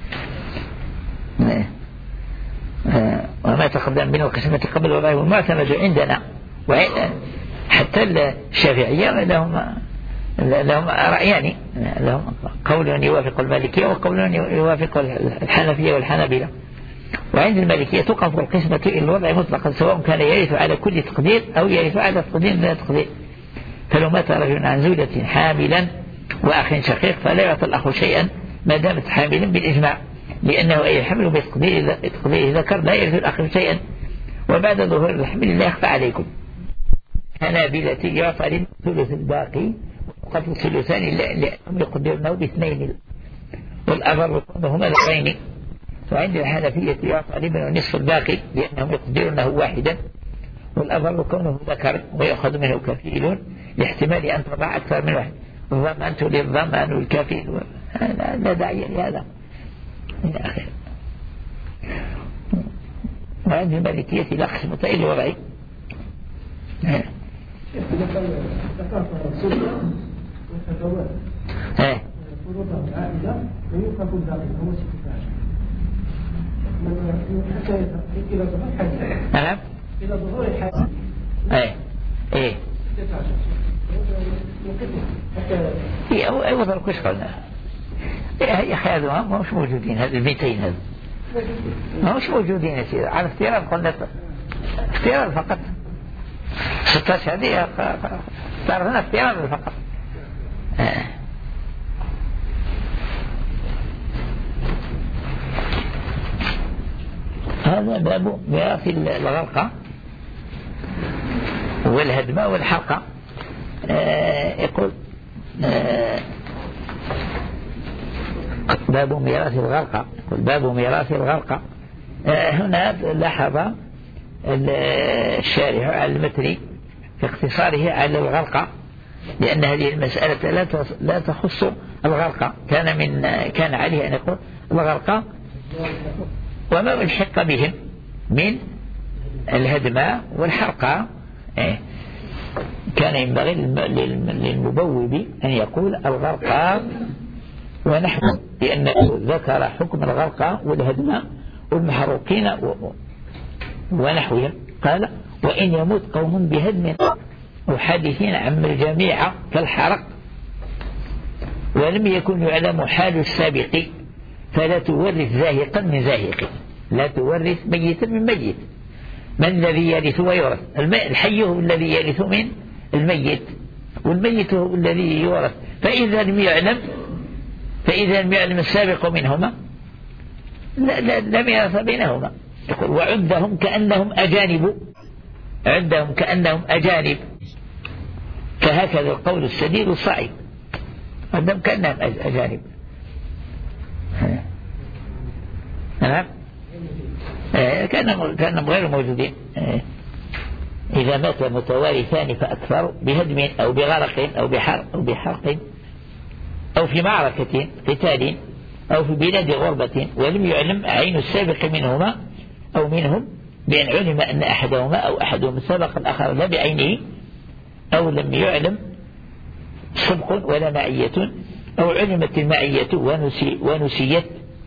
Speaker 1: وما تقدم من القسمة قبل الوضع هو المعتمد عندنا، حتى الشافعية لهم رأيان، لهم قول يوافق المالكية وقول يوافق الحنفية والحنابلة. وعند المالكية توقف القسمة إلى الوضع مطلقا، سواء كان يرث على كل تقدير أو يرث على تقدير من التقدير. فلو مات رجل عن زوجة حاملا وأخ شقيق فلا يعطى الأخ شيئا ما دامت حاملا بالإجماع، لأنه أي حمل بتقدير ذكر لا يرث الأخ شيئا، وبعد ظهور الحمل لا يخفى عليكم. حنابلة يعطى للثلث الباقي وقد الثلثان لأنهم يقدرونه باثنين والأبر كونهما ذكرين. وعند الحنفية يعطى لمن نصف الباقي لأنهم يقدرونه واحدا، والأبر كونه ذكر ويأخذ منه كفيل لاحتمال أن تضع أكثر من واحد. ضمنت للضمان الكفيل لا داعي لهذا إلى آخره. وعند المالكية لا قسمة إلا الوضعي. نعم. إلى ظهور الحادث. إيه. أيوة ذلك وش قلنا؟ يا أخي هذا ما مش موجودين، هذا 200 هذا ما مش موجودين يا سيدي. على افتراض قلنا افتراض فقط 16 هذه صار افتراض فقط. هذا باب ميراث الغرقة والهدمة والحرقة. يقول باب ميراث الغرقة. باب ميراث الغرقة. هنا لاحظ الشارح على المتن في اختصاره على الغرقة، لأن هذه المسألة لا تخص الغرقة. كان عليه أن يقول الغرقة وما الحق بهم من الهدمة والحرقة. كان ينبغي للمبوب أن يقول الغرقة ونحو، لأنه ذكر حكم الغرقة والهدمة والمحروقين ونحوهم. قال وإن يموت قوم بهدم محادثين عم الجميع كالحرق ولم يكن يعلم حال السابق فلا تورث زاهقا من زاهق، لا تورث ميتا من ميت. من الذي يرث ويورث؟ الحي هو الذي يرث من الميت، والميت هو الذي يورث. فإذا لم يعلم السابق منهما لم يرث بينهما. يقول وعدهم كأنهم أجانب، عدهم كأنهم أجانب فهكذا القول السديد الصعب قدم كأنهم أجانب. نعم كأنهم غير موجودين. إذا مات متوارثان فأكثر بهدم أو بغرق أو بحرق أو في معركة قتال أو في بلاد غربة ولم يعلم عين السابق منهما أو منهم، بأن علم أن أحدهما أو أحدهم سبق الآخر لا بعينه، أو لم يعلم سبق ولا معية، أو علمت المعية ونسيت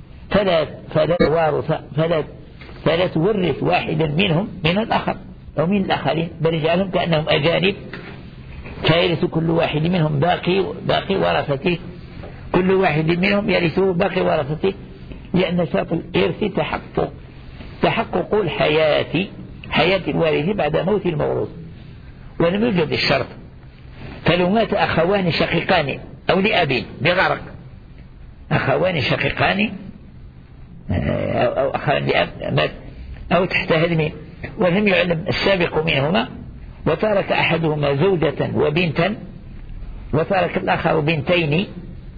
Speaker 1: فلا تورث واحدا منهم من الآخر أو من الآخرين، بل يجعلهم كأنهم أجانب، فيرث كل واحد منهم باقي ورثته، كل واحد منهم يرثه باقي ورثته، لأن شرط الإرث تحقق حياة الوارث بعد موت الموروث، ولم يوجد الشرط. فلو مات أخوان شقيقان أو لأب بغرق، أخوان شقيقان أو أخوان لأب مات أو تحت هدم ولم يعلم السابق منهما، وترك أحدهما زوجة وبنتا، وترك الآخر بنتين،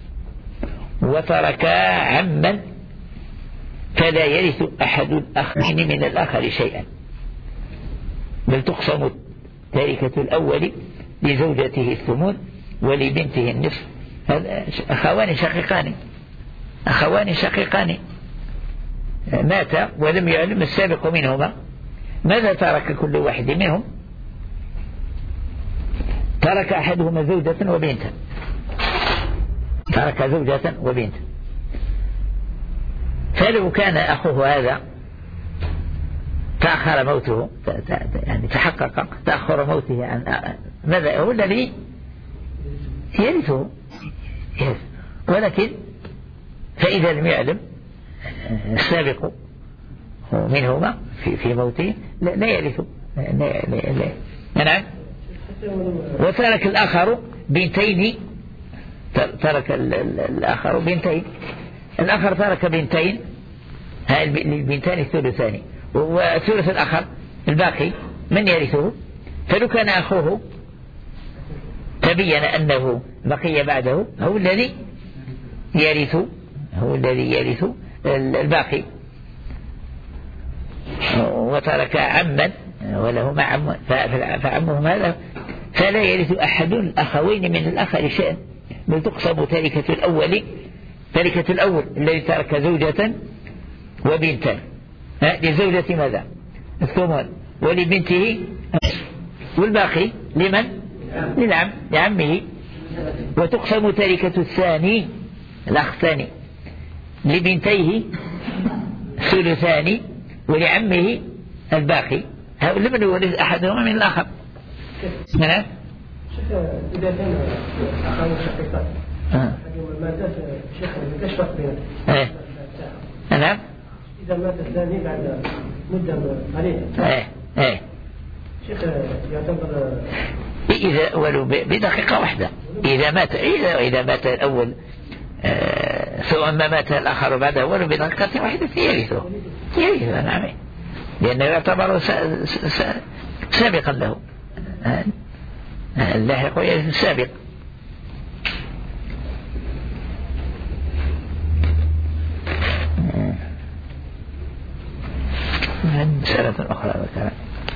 Speaker 1: وترك عما، فلا يرث أحد الأخين من الآخر شيئا، بل تقسم تركة الأول لزوجته الثمن ولبنته النصف. أخوان شقيقان مات ولم يعلم السابق منهما، ماذا ترك كل واحد منهم؟ ترك أحدهما زوجة وبنتا، ترك زوجة وبنتا. فلو كان أخوه هذا تأخر موته، يعني تحقق تأخر موته عن ماذا هو الذي يرثه، ولكن فإذا لم يعلم السابق منهما في موته لا يرثه. نعم. وترك الآخر بنتين، ترك الآخر بنتين، الآخر ترك بنتين، البنتان الثلثان، والثلث الآخر الباقي من يرثه؟ فلو كان أخوه تبين أنه بقي بعده هو الذي يرث الباقي، وترك عما ولهما عم فعمهم هذا فلا يرث أحد الأخوين من الآخر شيئا، بل تقسم تركة الأول الذي ترك زوجة وبنتا، لزوجة ماذا؟ الثمن، ولبنته، والباقي لمن؟ لعمه. وتقسم تركة الثاني الأخ الثاني لبنتيه ثلثان ولعمه الباقي، لمن يورث أحدهما من الآخر؟ نعم.
Speaker 3: إذا كان أخوان شقيقان ما زال شيخ يشفق بينهم.
Speaker 1: نعم.
Speaker 3: إذا مات الثاني بعد مدة قليلة. شيخ يعتبر
Speaker 1: إذا ولو بدقيقة واحدة، إذا مات الأول ثم مات الآخر بعده ولو بدقيقة واحدة يرثه. نعم، لأنه يعتبر سابقا له، اللاحق يرث السابق. مسألة أخرى ذكرها.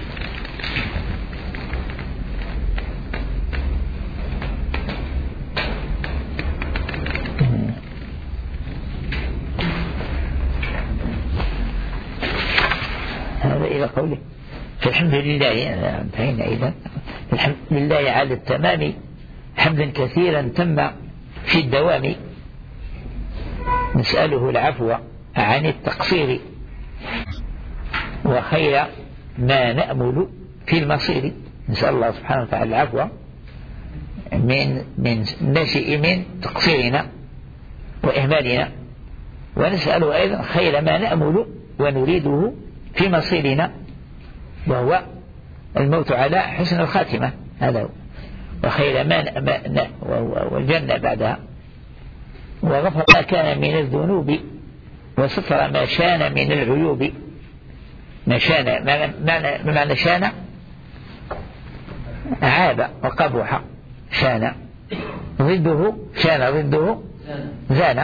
Speaker 1: هذا إلى قوله فالحمد لله انتهينا إذا الحمد لله على التمام حمدا كثيرا تم في الدوام، نسأله العفو عن التقصير وخير ما نأمل في المصير. نسأل الله سبحانه وتعالى العفو من ناشئ من تقصيرنا وإهمالنا، ونسأله أيضا خير ما نأمل ونريده في مصيرنا، وهو الموت على حسن الخاتمة، هذا هو، وخير ما والجنة بعدها، وغفر ما كان من الذنوب وستر ما شان من العيوب. ما شان معنى شان عاب وقبح شان، ضده شان ضده زان.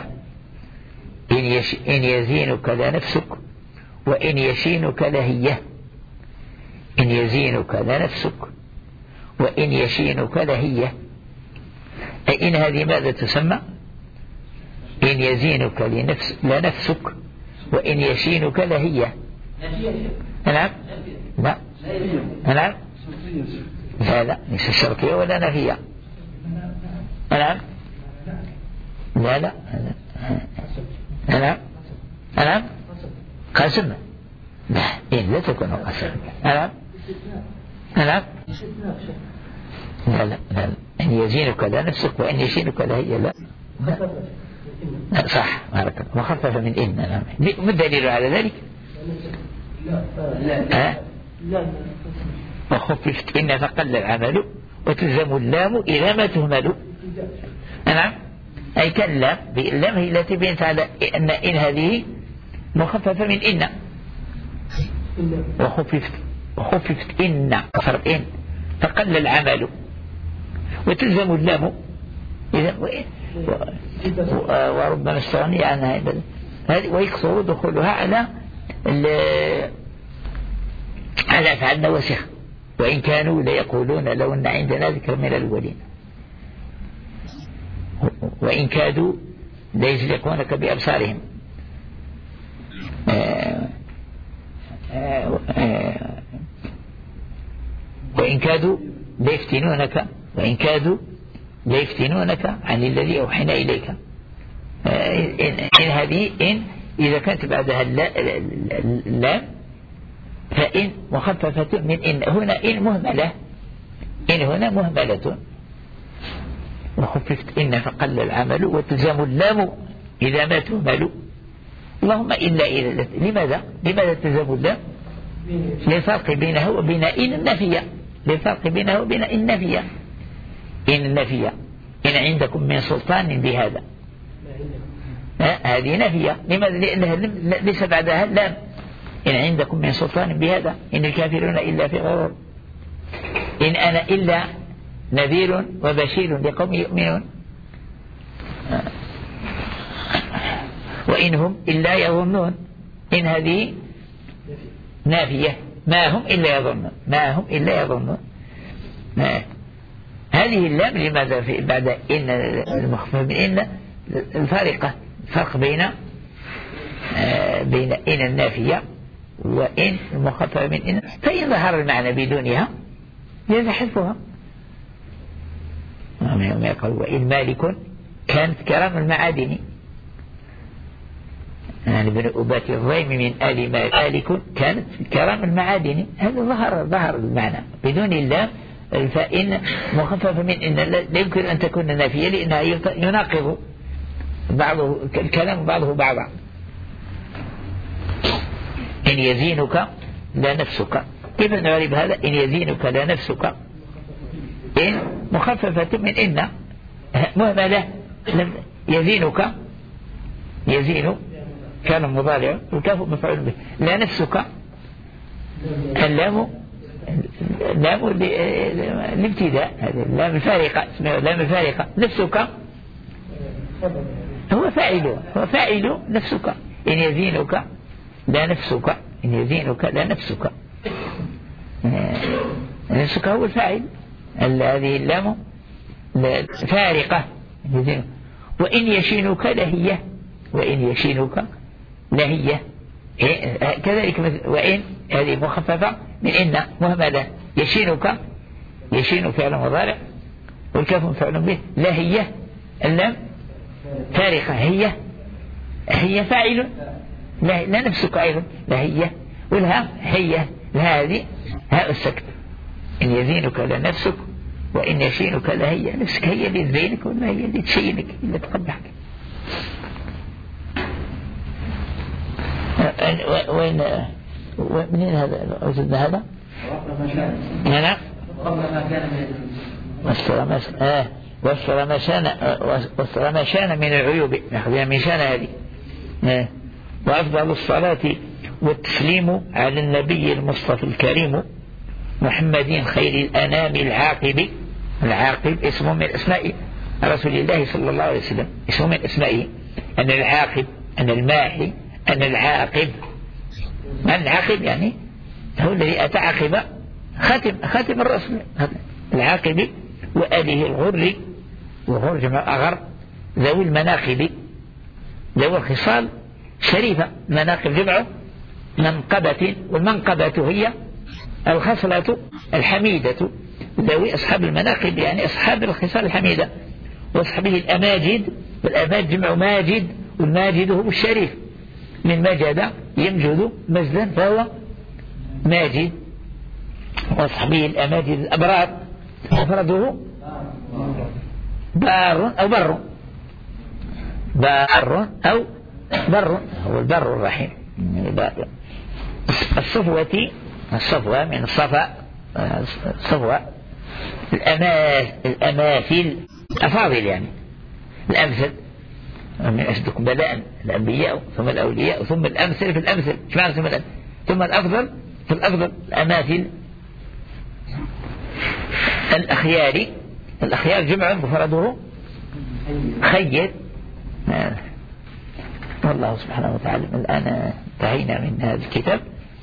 Speaker 1: إن يزينك لنفسك وإن يشينك لهية. إن يزينك لنفسك وإن يشينك لهية. أي إن هذه ماذا تسمى؟ إن يزينك لنفسك وإن يشينك لهية. نعم لا نعم لا ليس شرطية ولا نفية. نعم لا نعم قسم لا إن لا تكون قسم. نعم لا إن يزينك لنفسك وإن يشينك لهية. لا صح بارك الله. مخفف من إن. نعم ما الدليل على ذلك؟ وخففت إن فقل العمل وتلزم اللام إلى ما تهمل. نعم أي كاللام باللام هي التي بينت على إن هذه مخففة من إن. وخففت إن فرق إن فقل العمل وتلزم اللام وربما استغني عنها ويكثر دخولها على أفعال وسخ. وإن كانوا ليقولون لو أن عندنا ذكر من الأولين وإن كادوا ليزلقونك بأبصارهم. وإن كادوا ليفتنونك عن الذي أوحينا إليك. إن هذه إن إذا كانت بعدها اللام فإن مخففة من إن. هنا إن مهملة. إن هنا مهملة. وخففت إن فقل العمل وتلزم اللام إذا ما تهمل. اللهم إلا إذا. لماذا تلزم اللام؟ للفرق بينه وبين إن النفية. للفرق بينه وبين إن النفية. إن النفية إن عندكم من سلطان بهذا هذه نفية. لماذا؟ لأنها ليس بعدها اللام. إن عندكم من سلطان بهذا إن الكافرون إلا في غرور. إن أنا إلا نذير وبشير لقوم يؤمنون. وإن هم إلا يظنون. إن هذه نافية. ما هم إلا يظنون. هذه اللام لماذا في بعد إن المخفف من إن الفرق بين إن النافية وإن المخفف من إن. فإن ظهر المعنى بدونها يزحفها. يوم يقول وإن مالك كانت كرام المعادن. يعني ابن أبات الضيم من آل مالك كانت كرام المعادن. هذا ظهر المعنى بدون اللام. فإن مخفف من إن لا يمكن أن تكون نافية لأنها يناقض بعضه الكلام بعضه بعضا. إن يزينك لا نفسك. كيف نعرف هذا؟ إن يزينك لا نفسك إن مخففة من إن مهملة. يزينك يزين كان مضارع والكاف مفعول به. لا نفسك اللام الابتداء. هذه اللام الفارقة اسمها اللام الفارقة. نفسك هو فاعل نفسك. إن يزينك لا نفسك. إن يزينك لا نفسك. نفسك هو الفاعل. هذه اللام فارقة. وإن يشينك لهية. وإن يشينك لهية كذلك. وإن هذه مخففة من إن مهملة. يشينك يشين فعل مضارع والكاف فعل به. لهية اللام فارقة. هي فاعل. لا نفسك أيضا لهية. والها هي هذه هاء السكت. إن يزينك لنفسك وإن يشينك لهي. نفسك هي اللي تزينك ولا هي اللي تشينك اللي تقبحك. ومنين هذا وجدنا هذا؟ هنا وصل ما شان من العيوب. ناخذها من شان هذه. وأفضل الصلاة والتسليم على النبي المصطفى الكريم محمد خير الأنام العاقب العاقب اسمه من أسماء رسول الله صلى الله عليه وسلم، اسمه من أسمائه أن العاقب، أن الماحي، أن العاقب. من العاقب يعني هو الذي أتى عقب خاتم الرسل، العاقب وآله الغر، وغر جمع أغر، ذوي المناقب، ذوي الخصال شريفة. مناقب جمع منقبة، والمنقبة هي الخصلة الحميدة. ذوي أصحاب المناقب يعني أصحاب الخصال الحميدة، وأصحابه الأماجد، والأماجد جمع ماجد، والماجد هو الشريف، من مجد يمجد مجدا فهو ماجد. وأصحابه الأماجد الأبرار، مفرده بار أو بر، بار أو بر، هو البر الرحيم. الصفوة من الصفا، الصفوة. الأماثل أفاضل يعني الأمثل، من أشدكم بلاء الأنبياء ثم الأولياء ثم الأمثل في الأمثل، ثم الأفضل في الأفضل. الأماثل. الأخيار جمع مفرده خير. والله سبحانه وتعالى. الآن انتهينا من هذا الكتاب.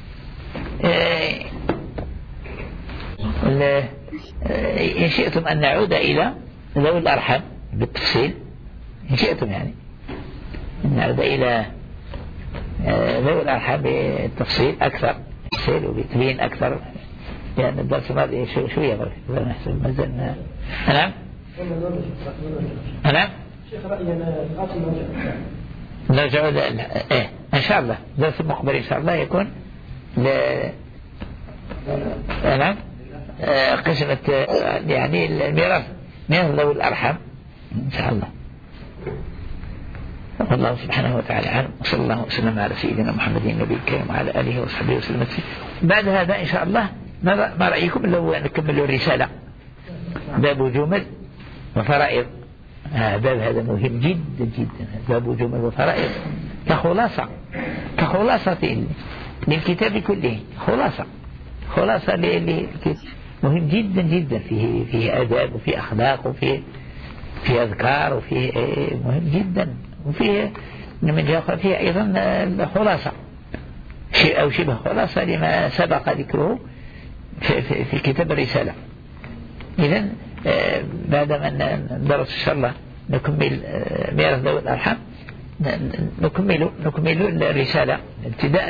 Speaker 1: إن شئتم أن نعود إلى ذوي الأرحام بالتفصيل، إن شئتم يعني نعود إلى ذوي الأرحام بالتفصيل أكثر، وبتبين أكثر، لأن الدرس الماضي شوية بقى نحسب مازلنا. نعم نعم
Speaker 3: شيخ رأينا
Speaker 1: نرجع إن شاء الله الدرس المقبل إن شاء الله يكون نعم قسمة يعني الميراث من ذوي الأرحام إن شاء الله. والله سبحانه وتعالى أعلم، وصلى الله وسلم على سيدنا محمد النبي الكريم وعلى آله وصحبه وسلم. بعد هذا إن شاء الله ما رأيكم لو نكمل الرسالة باب جمل وفرائض. باب هذا مهم جدا جدا، باب جمل وفرائض كخلاصة للكتاب كله، خلاصة للكتاب، مهم جدا جدا. فيه آداب وفيه أخلاق وفيه أذكار وفيه مهم جدا، وفيه من جهة فيه أيضا خلاصة شيء أو شبه خلاصة لما سبق ذكره في كتاب الرسالة. إذن بعدما ندرس إن شاء الله نكمل ميراث ذوي الأرحام، نكمل الرسالة ابتداء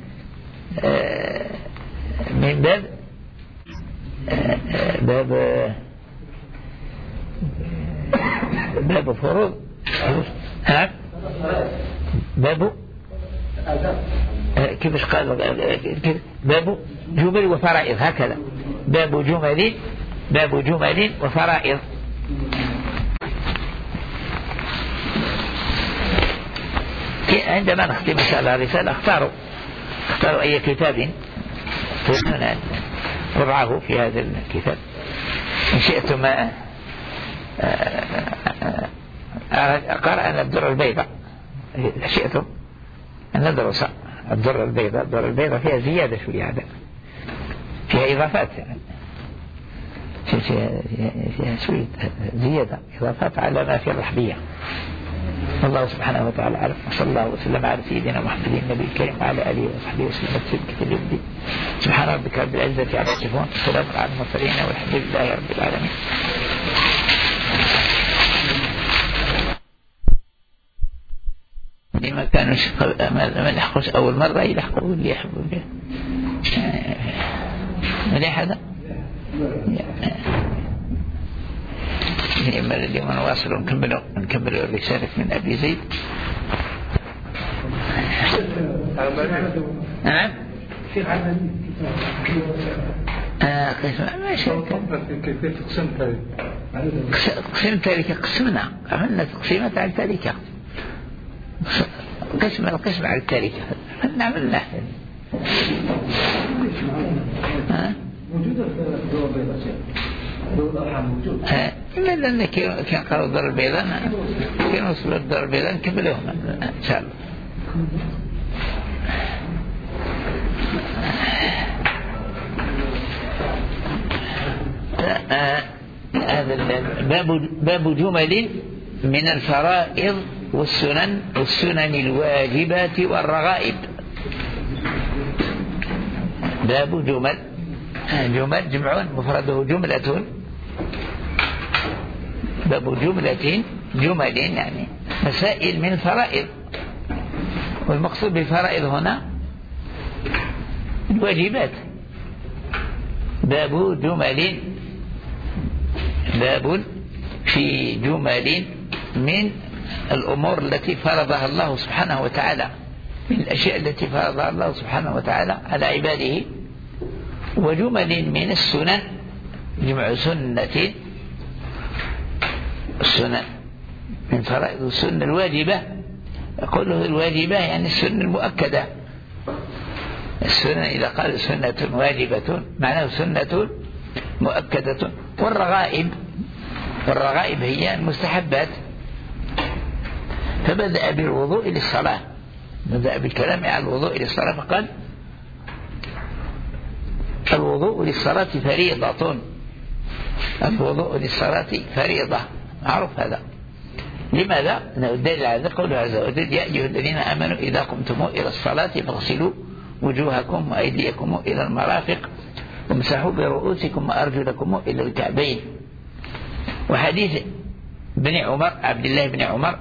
Speaker 1: من باب فروض، باب كيف قال باب جمل وفرائض، هكذا باب جمل وفرائض. عندما نختم إن شاء الله الرسالة اختاروا أي كتاب تريدون أن وضعه في هذا الكتاب. إن شئتم قرأنا الدرة البيضاء، إن شئتم أن ندرس الدرة البيضاء. الدرة البيضاء فيها زيادة شوية، هذا فيها إضافات يعني، فيها شوية زيادة إضافات على ما في الرحبية. الله سبحانه وتعالى أعلم، وصلى الله وسلم على سيدنا محمد النبي الكريم وعلى آله وصحبه وسلم تسليما كثيرا. سبحان ربك رب العزة عما يصفون، السلام على المرسلين، والحمد لله رب العالمين. لما كانوا ما يلحقوش أول مرة يلحقوا اللي يحبوا به. مليح هذا. اليوم نواصل ونكمل الرسالة من أبي زيد. نعم
Speaker 5: كيف تقسم تاريخ؟
Speaker 1: قسم تاريخ قسمنا، عملنا تقسيمات على التاريخ، القسم على التاريخ نعمل نحن.
Speaker 5: موجودة في الدور البيضاء ذوي الأرحام موجود.
Speaker 1: إلا لأن كان قالوا الدور البيضاء كانوا وصلوا الدور البيضاء نكملهم إن شاء الله. هذا باب جمل من الفرائض والسنن الواجبات والرغائب. باب جمل جمع مفرده جملة. باب جمل يعني مسائل من الفرائض، والمقصود بالفرائض هنا الواجبات. باب في جمل من الأمور التي فرضها الله سبحانه وتعالى، من الأشياء التي فرضها الله سبحانه وتعالى على عباده، وجمل من السنن جمع سنة. السنن من فرائض السنة الواجبة، يقوله الواجبة يعني السنة المؤكدة. السنة إذا قال سنة واجبة معناه سنة مؤكدة. والرغائب هي المستحبات. فبدأ بالوضوء للصلاة، بدأ بالكلام عن الوضوء للصلاة فقال الوضوء للصلاة فريضة. الوضوء للصلاة فريضة معروف هذا. لماذا؟ الدليل على ذلك قوله عز وجل يا أيها الذين آمنوا إذا قمتم إلى الصلاة فاغسلوا وجوهكم وأيديكم إلى المرافق وامسحوا برؤوسكم وأرجلكم إلى الكعبين. وحديث بن عمر عبد الله بن عمر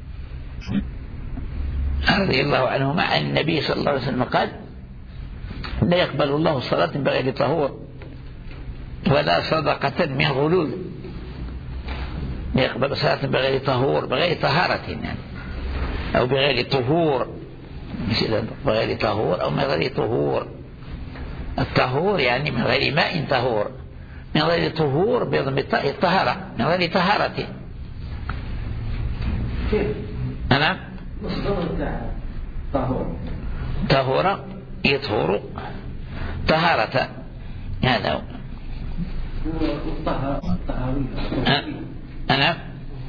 Speaker 1: رضي الله عنهما عن النبي صلى الله عليه وسلم قال لا يقبل الله صلاة بغير طهور ولا صدقة من غلول. لا يقبل صلاة بغير طهور، بغير طهارة يعني، أو بغير طهور، مثل بغير طهور أو من غير طهور. الطهور يعني من غير ماء طهور، من غير طهور بضم الطاء الطهارة، من غير طهارة. نعم طهور يطهر طهارة، هذا هو. نعم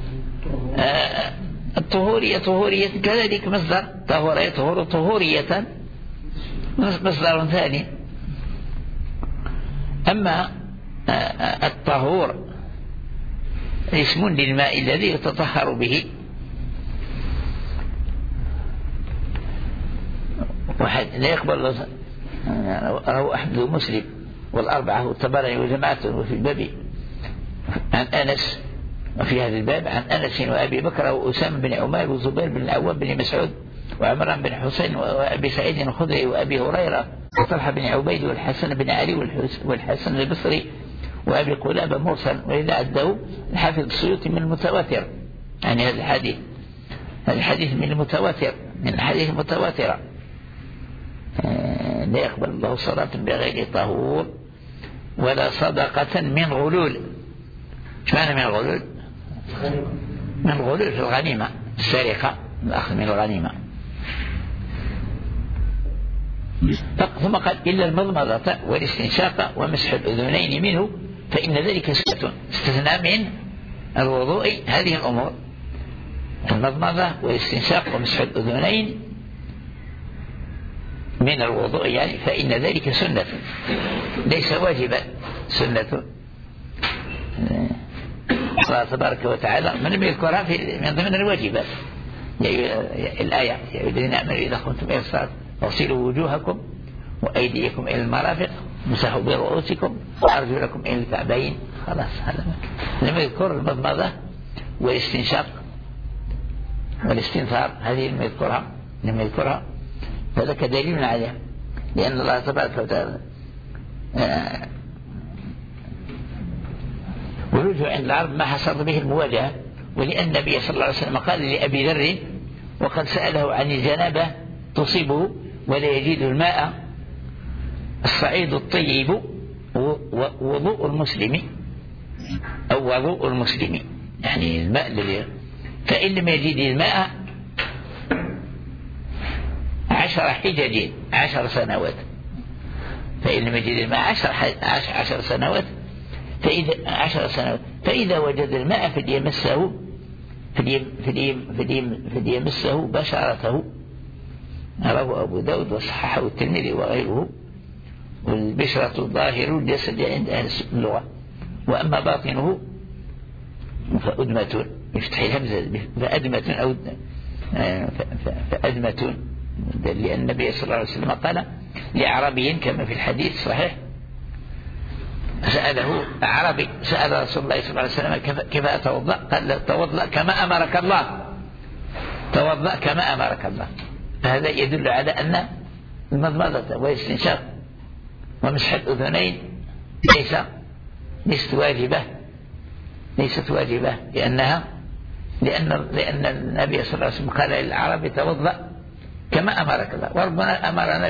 Speaker 1: طهورية كذلك مصدر طهور يطهر طهورية مصدر ثاني. أما الطهور اسم للماء الذي يتطهر به. لا يقبل رواه أحمد ومسلم والأربعة والطبراني وجماعة وفي الباب عن أنس، وفي هذا الباب عن أنس وأبي بكر وأسامة بن عمر وزبير بن العوام بن مسعود وعمران بن حسين وأبي سعيد الخدري وأبي هريرة وطلحة بن عبيد والحسن بن علي والحسن البصري وأبي قلابة مرسل. وإذا عده الحافظ السيوطي من المتواتر، يعني هذا الحديث من المتواتر، من الحديث المتواترة. لا يقبل الله صلاة بغير طهور ولا صدقة من غلول. ايش معنى من الغلول؟ من الغلول في الغنيمة، السرقة، الأخذ من الغنيمة. ثم قال إلا المضمضة والاستنشاق ومسح الأذنين منه فإن ذلك سنة. استثناء من الوضوء هذه الأمور، المضمضة والاستنشاق ومسح الأذنين من الوضوء يعني، فإن ذلك سنة ليس واجبا، سنة. الله تبارك وتعالى من لم يذكرها من ضمن الواجبات. الآية يا أيها الذين آمنوا إذا قمتم إلى الصلاة فاغسلوا وجوهكم وأيديكم إلى المرافق وامسحوا برؤوسكم وأرجلكم إلى الكعبين. خلاص هذا لم يذكر المضمضة والاستنشاق والاستنثار، هذه لم يذكرها فذلك دليل عليها، لأن الله تبارك وتعالى والوجه عند العرب ما حصل به المواجهة. ولأن النبي صلى الله عليه وسلم قال لأبي ذر وقد سأله عن الجنابة تصيبه ولا يجد الماء الصعيد الطيب وضوء المسلم، أو وضوء المسلم يعني الماء الذي، فإن لم يجد الماء 10 حجج 10 سنوات، فإن لم يجد الماء 10 سنوات، فإذا وجد الماء فليمسه بشرته. رواه أبو داود وصححه الترمذي وغيره. والبشرة ظاهر الجسد عند أهل اللغة، وأما باطنه فأدمة يفتح الهمزة فأدمة أو فأدمة، لأن النبي صلى الله عليه وسلم قال لأعرابي كما في الحديث صحيح سأله أعرابي سأل رسول الله صلى الله عليه وسلم كيف أتوضأ؟ قال توضأ كما أمرك الله، توضأ كما أمرك الله. فهذا يدل على أن المضمضة والاستنشاق ومسح الأذنين ليست واجبة لأن النبي صلى الله عليه وسلم قال للأعرابي توضأ كما أمرك الله، وربنا أمرنا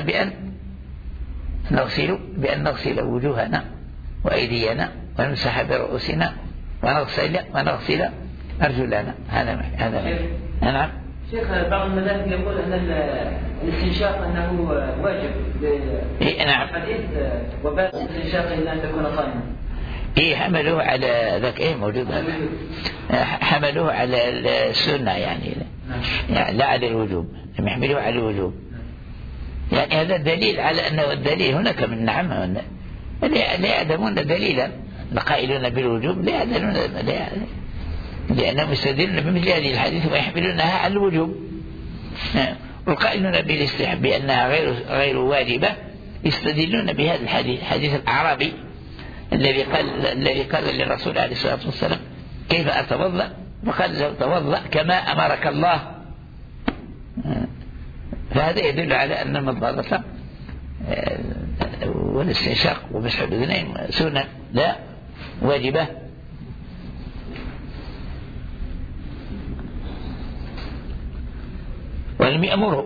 Speaker 1: بأن نغسل وجوهنا وأيدينا ونمسح برؤوسنا ونغسل أرجلنا. هذا نعم.
Speaker 2: شيخ بعض المذاهب يقول أن الاستنشاق أنه واجب
Speaker 1: نعم.
Speaker 2: حديث وباب الاستنشاق إلا أن تكون صائما.
Speaker 1: حملوه على ذاك موجود هذا، حملوه على السنة يعني لا على الوجوب، لم يحملوه على الوجوب. يعني هذا دليل على أنه الدليل هناك من نعم لا يعلمون دليلا، القائلون بالوجوب لا يعلمون لأنهم يستدلون بمثل هذه الحديث ويحملونها على الوجوب، والقائلون بالاستحباب بأنها غير واجبة يستدلون بهذا الحديث، حديث الأعرابي الذي قال للرسول عليه الصلاة والسلام كيف أتوضأ؟ وقال له توضأ كما أمرك الله. فهذا يدل على أن المضمضة والاستنشاق ومسح الأذنين سنة لا واجبة. ولم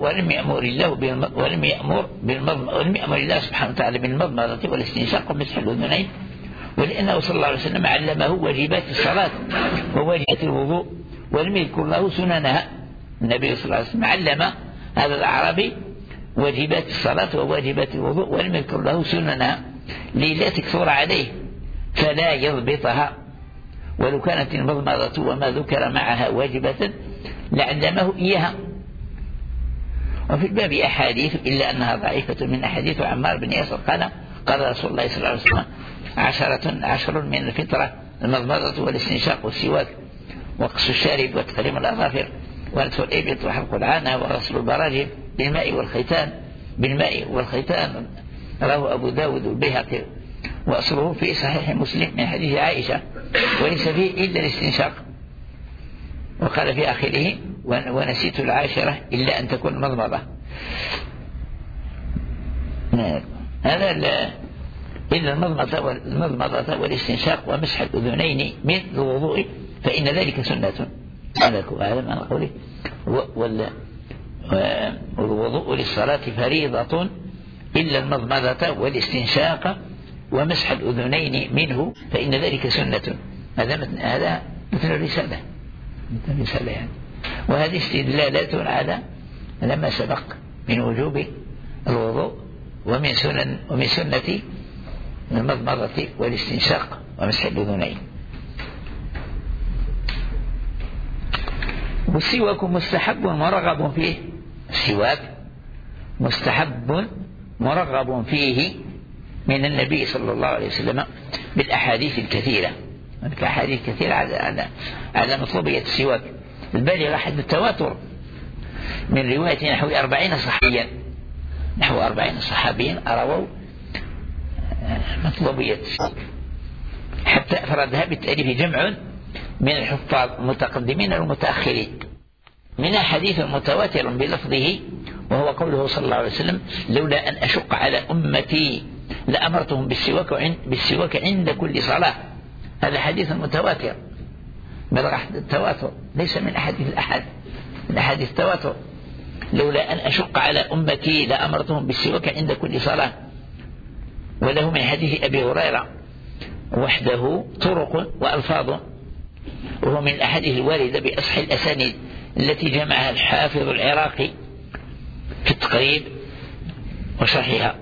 Speaker 1: يأمر الله سبحانه وتعالى بالمضمضة والاستنشاق ومسح الأذنين، ولأنه صلى الله عليه وسلم علمه واجبات الصلاة وواجبات الوضوء ولم يذكر له سننها. النبي صلى الله عليه وسلم علم هذا الأعرابي واجبات الصلاة وواجبات الوضوء ولم يذكر له سننها لا تكثر عليه فلا يضبطها، ولو كانت المضمضة وما ذكر معها واجبة لعلمه إياها. وفي الباب أحاديث إلا أنها ضعيفة من أحاديث عمار بن ياسر قال رسول الله صلى الله عليه وسلم 10 من الفطرة المضمضة والاستنشاق والسواك وقص الشارب وتقليم الأظافر ونتف الإبط وحلق العانة وغسل البراجم بالماء والختان. رواه أبو داود والبيهقي وأصله في صحيح مسلم من حديث عائشة وليس فيه إلا الاستنشاق. وقال في آخره ونسيت العاشرة إلا أن تكون مضمضة. هذا إلا المضمضة والاستنشاق ومسح الأذنين من الوضوء فإن ذلك سنة. هذا معنى قوله والوضوء للصلاة فريضة إلا المضمضة والاستنشاق ومسح الأذنين منه فإن ذلك سنة. هذا مثل الرسالة يعني. وهذه استدلالات على ما سبق من وجوب الوضوء ومن سنة المضمضة والاستنشاق ومسح الأذنين. والسواك مستحب مرغب فيه، السواك مستحب مرغب فيه من النبي صلى الله عليه وسلم بالأحاديث الكثيرة. هناك أحاديث كثيرة على مطلوبية السواك البالغة حد التواتر من رواية نحو 40 صحابيا أرووا مطلوبية السواك، حتى أفردها بالتأليف جمع من الحفاظ المتقدمين والمتأخرين. من حديث متواتر بلفظه وهو قوله صلى الله عليه وسلم لولا أن أشق على أمتي لأمرتهم بالسواك عند كل صلاة. هذا حديث متواتر بلغ التواتر ليس من أحاديث الأحد، من أحاديث التواتر. لولا أن أشق على أمتي لأمرتهم بالسواك عند كل صلاة. وله من حديث أبي هريرة وحده طرق وألفاظ، وهو من الأحاديث الواردة بأصح الأسانيد التي جمعها الحافظ العراقي في التقريب وشرحها.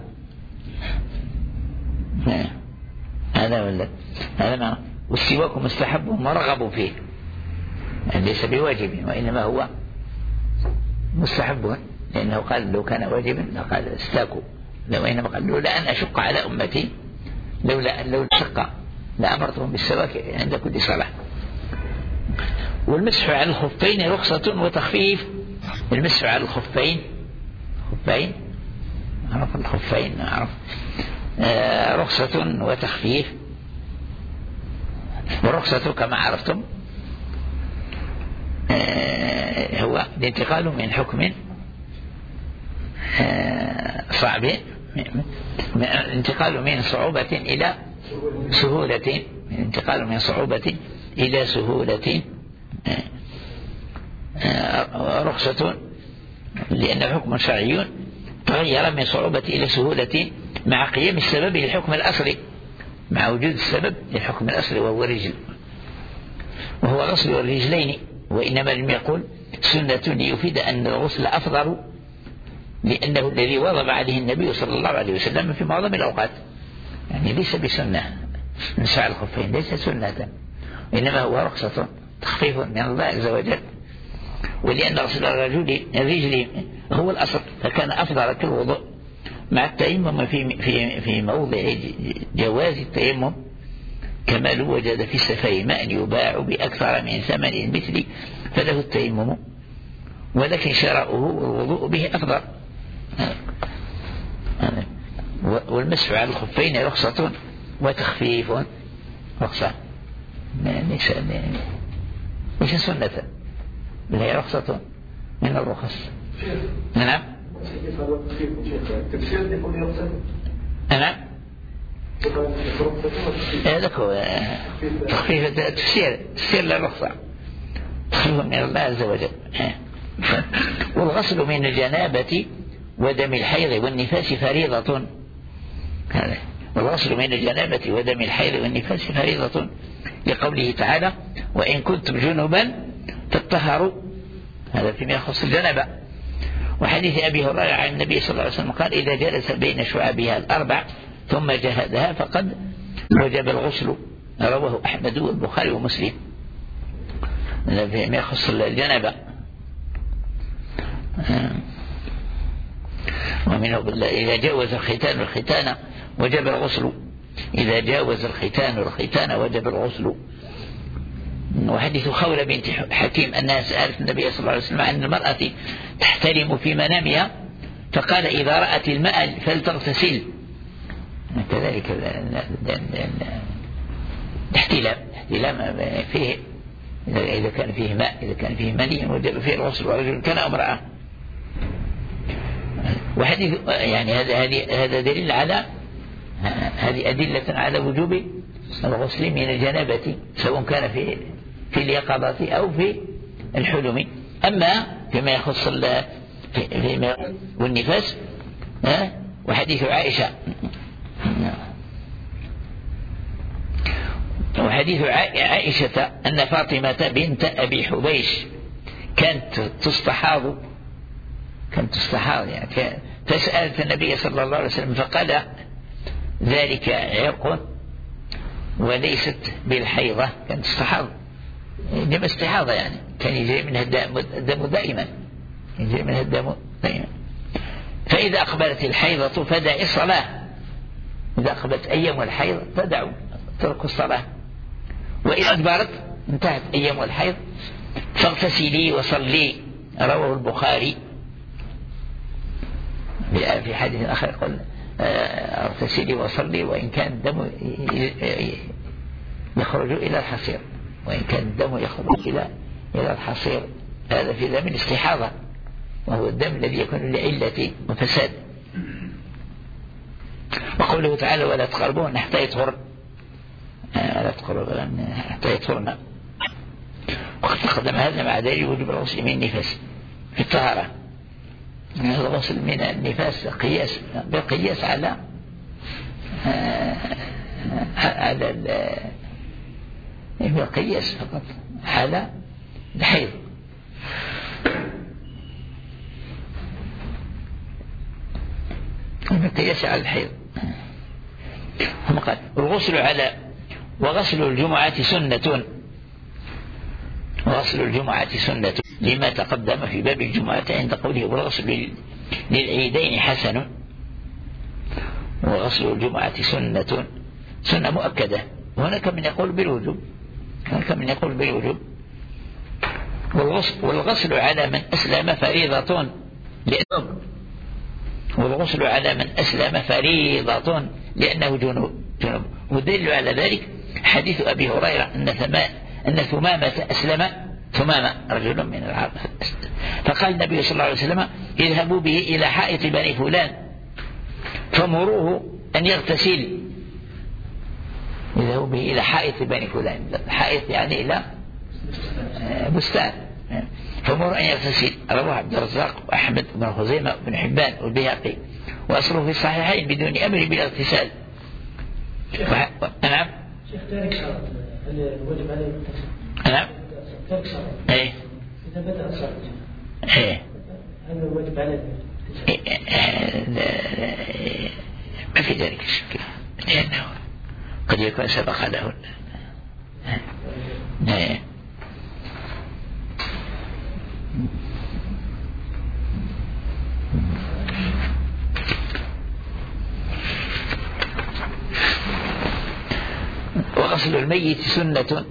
Speaker 1: هذا ما والسواك مستحب مرغب فيه، يعني ليس بواجب وإنما هو مستحب، لأنه قال لو كان واجبا لقال استاكوا، وإنما قال لولا أن أشق على أمتي لو شق لأمرتهم بالسواك عند كل صلاة. والمسح على الخفين رخصة وتخفيف. المسح على الخفين، خفين عرف الخفين عرف، رخصة وتخفيف. والرخصة كما عرفتم هو الانتقال من حكم صعب، الانتقال من صعوبة إلى سهولة، الانتقال من صعوبة إلى سهولة. رخصة لأن حكم شرعي تغير من صعوبة إلى سهولة مع قيام السبب للحكم الأصلي، مع وجود السبب للحكم الأصلي وهو الرجل، وهو غسل الرجلين. وإنما لم يقول سنة ليفيد أن الغسل أفضل، لأنه الذي واظب عليه النبي صلى الله عليه وسلم في معظم الأوقات، يعني ليس بسنة. مسح الخفين ليس سنة، إنما هو رخصة تخفيف من الله عز وجل. ولأن غسل الرجل هو الأصل، فكان أفضل كالوضوء مع التيمم في موضع جواز التيمم، كما لو وجد في السفر ماء يباع بأكثر من ثمن المثل فله التيمم، ولكن شرعه والوضوء به أفضل. والمسح على الخفين رخصة وتخفيف، رخصة ليس سنة، بل هي رخصة من الرخص. نعم نعم هذا هو تخفيف تفسير للرخصة، تخفيف من الله عز وجل. والغسل من الجنابة ودم الحيض والنفاس فريضة، والغسل من الجنابة ودم الحيض والنفاس فريضة، لقوله تعالى وإن كنتم جنبا فاطهروا، هذا فيما يخص الجنابة. وحديث أبي هريرة عن النبي صلى الله عليه وسلم قال إذا جلس بين شعابها الأربع ثم جهدها فقد وجب الغسل، رواه أحمد والبخاري ومسلم، فيما يخص الجنابة. ومنه إذا جاوز الختان الختان وجب الغسل، إذا جاوز الختان الختان وجب الغسل. وحديث خولة بنت حكيم أنها سألت النبي صلى الله عليه وسلم عن المرأة تحترم في منامها، فقال إذا رأت الماء فلتغتسل. كذلك الاحتلام فيه إذا كان فيه ماء، إذا كان فيه مني وجب فيه الغسل، ورجل كان امرأة. وحديث يعني هذا دليل على هذه أدلة على وجوب الغسل من الجنابة، سواء كان في اليقظة أو في الحلم. أما فيما يخص والنفاس وحديث عائشة، وحديث عائشة أن فاطمة بنت أبي حبيش كانت تستحاض يعني، فسألت النبي صلى الله عليه وسلم فقال ذلك عرق وليست بالحيضة، كانت تستحاض إنما استحاضة، يعني كان يجري منها الدم دائما، يجري منها الدم دائما. فإذا أقبلت الحيضة فدعي الصلاة، إذا أقبلت أيام الحيض فدعوا تركوا الصلاة، وإذا أدبرت انتهت أيام الحيض فاغتسلي وصلي، رواه البخاري. في حديث آخر يقول اغتسلي وصلي وإن كان الدم يخرج إلى الحصير، وإن كان الدم يخرج إلى الحصير، هذا في دم الاستحاضة، وهو الدم الذي يكون لعلة وفساد. وقوله تعالى ولا تقربون حتى يطهرن، لا تقربون حتى يطهرن. وقد تقدم هذا مع دليل وجوب الغسل من النفاس في الطهارة. هذا الغسل من النفاس بالقياس على بالقياس فقط على الحيض. بالقياس على الحيض. ثم قال الغسل على وغسل الجمعة سنة، وغسل الجمعة سنة لما تقدم في باب الجمعة عند قوله والغسل للعيدين حسن. وغسل الجمعة سنة مؤكدة. وهناك من يقول بالوجوب، والغسل على من أسلم فريضة والغسل على من أسلم فريضة لأنه جنوب. ودليل على ذلك حديث أبي هريرة أن ثمامة أسلم، ثمامة رجل من العرب، فقال النبي صلى الله عليه وسلم اذهبوا به إلى حائط بني فلان فمروه أن يغتسل. اذهبوا به إلى حائط بني فلان، حائط يعني إلى بستان، فمروه أن يغتسل. رواه عبد الرزاق وأحمد بن خزيمة بن حبان والبيهقي، وأصله في الصحيحين بدون أمر بالاغتسال. نعم.
Speaker 3: شيخ تارك شرط هل الواجب عليه التكسير؟
Speaker 1: نعم.
Speaker 3: تارك شرط.
Speaker 1: إيه.
Speaker 3: إذا بدأ شرط.
Speaker 1: إيه.
Speaker 3: هل الواجب عليه
Speaker 1: ما في ذلك الشك، لأنه قد يكون سبق له. إيه. وغسل الميت سنة.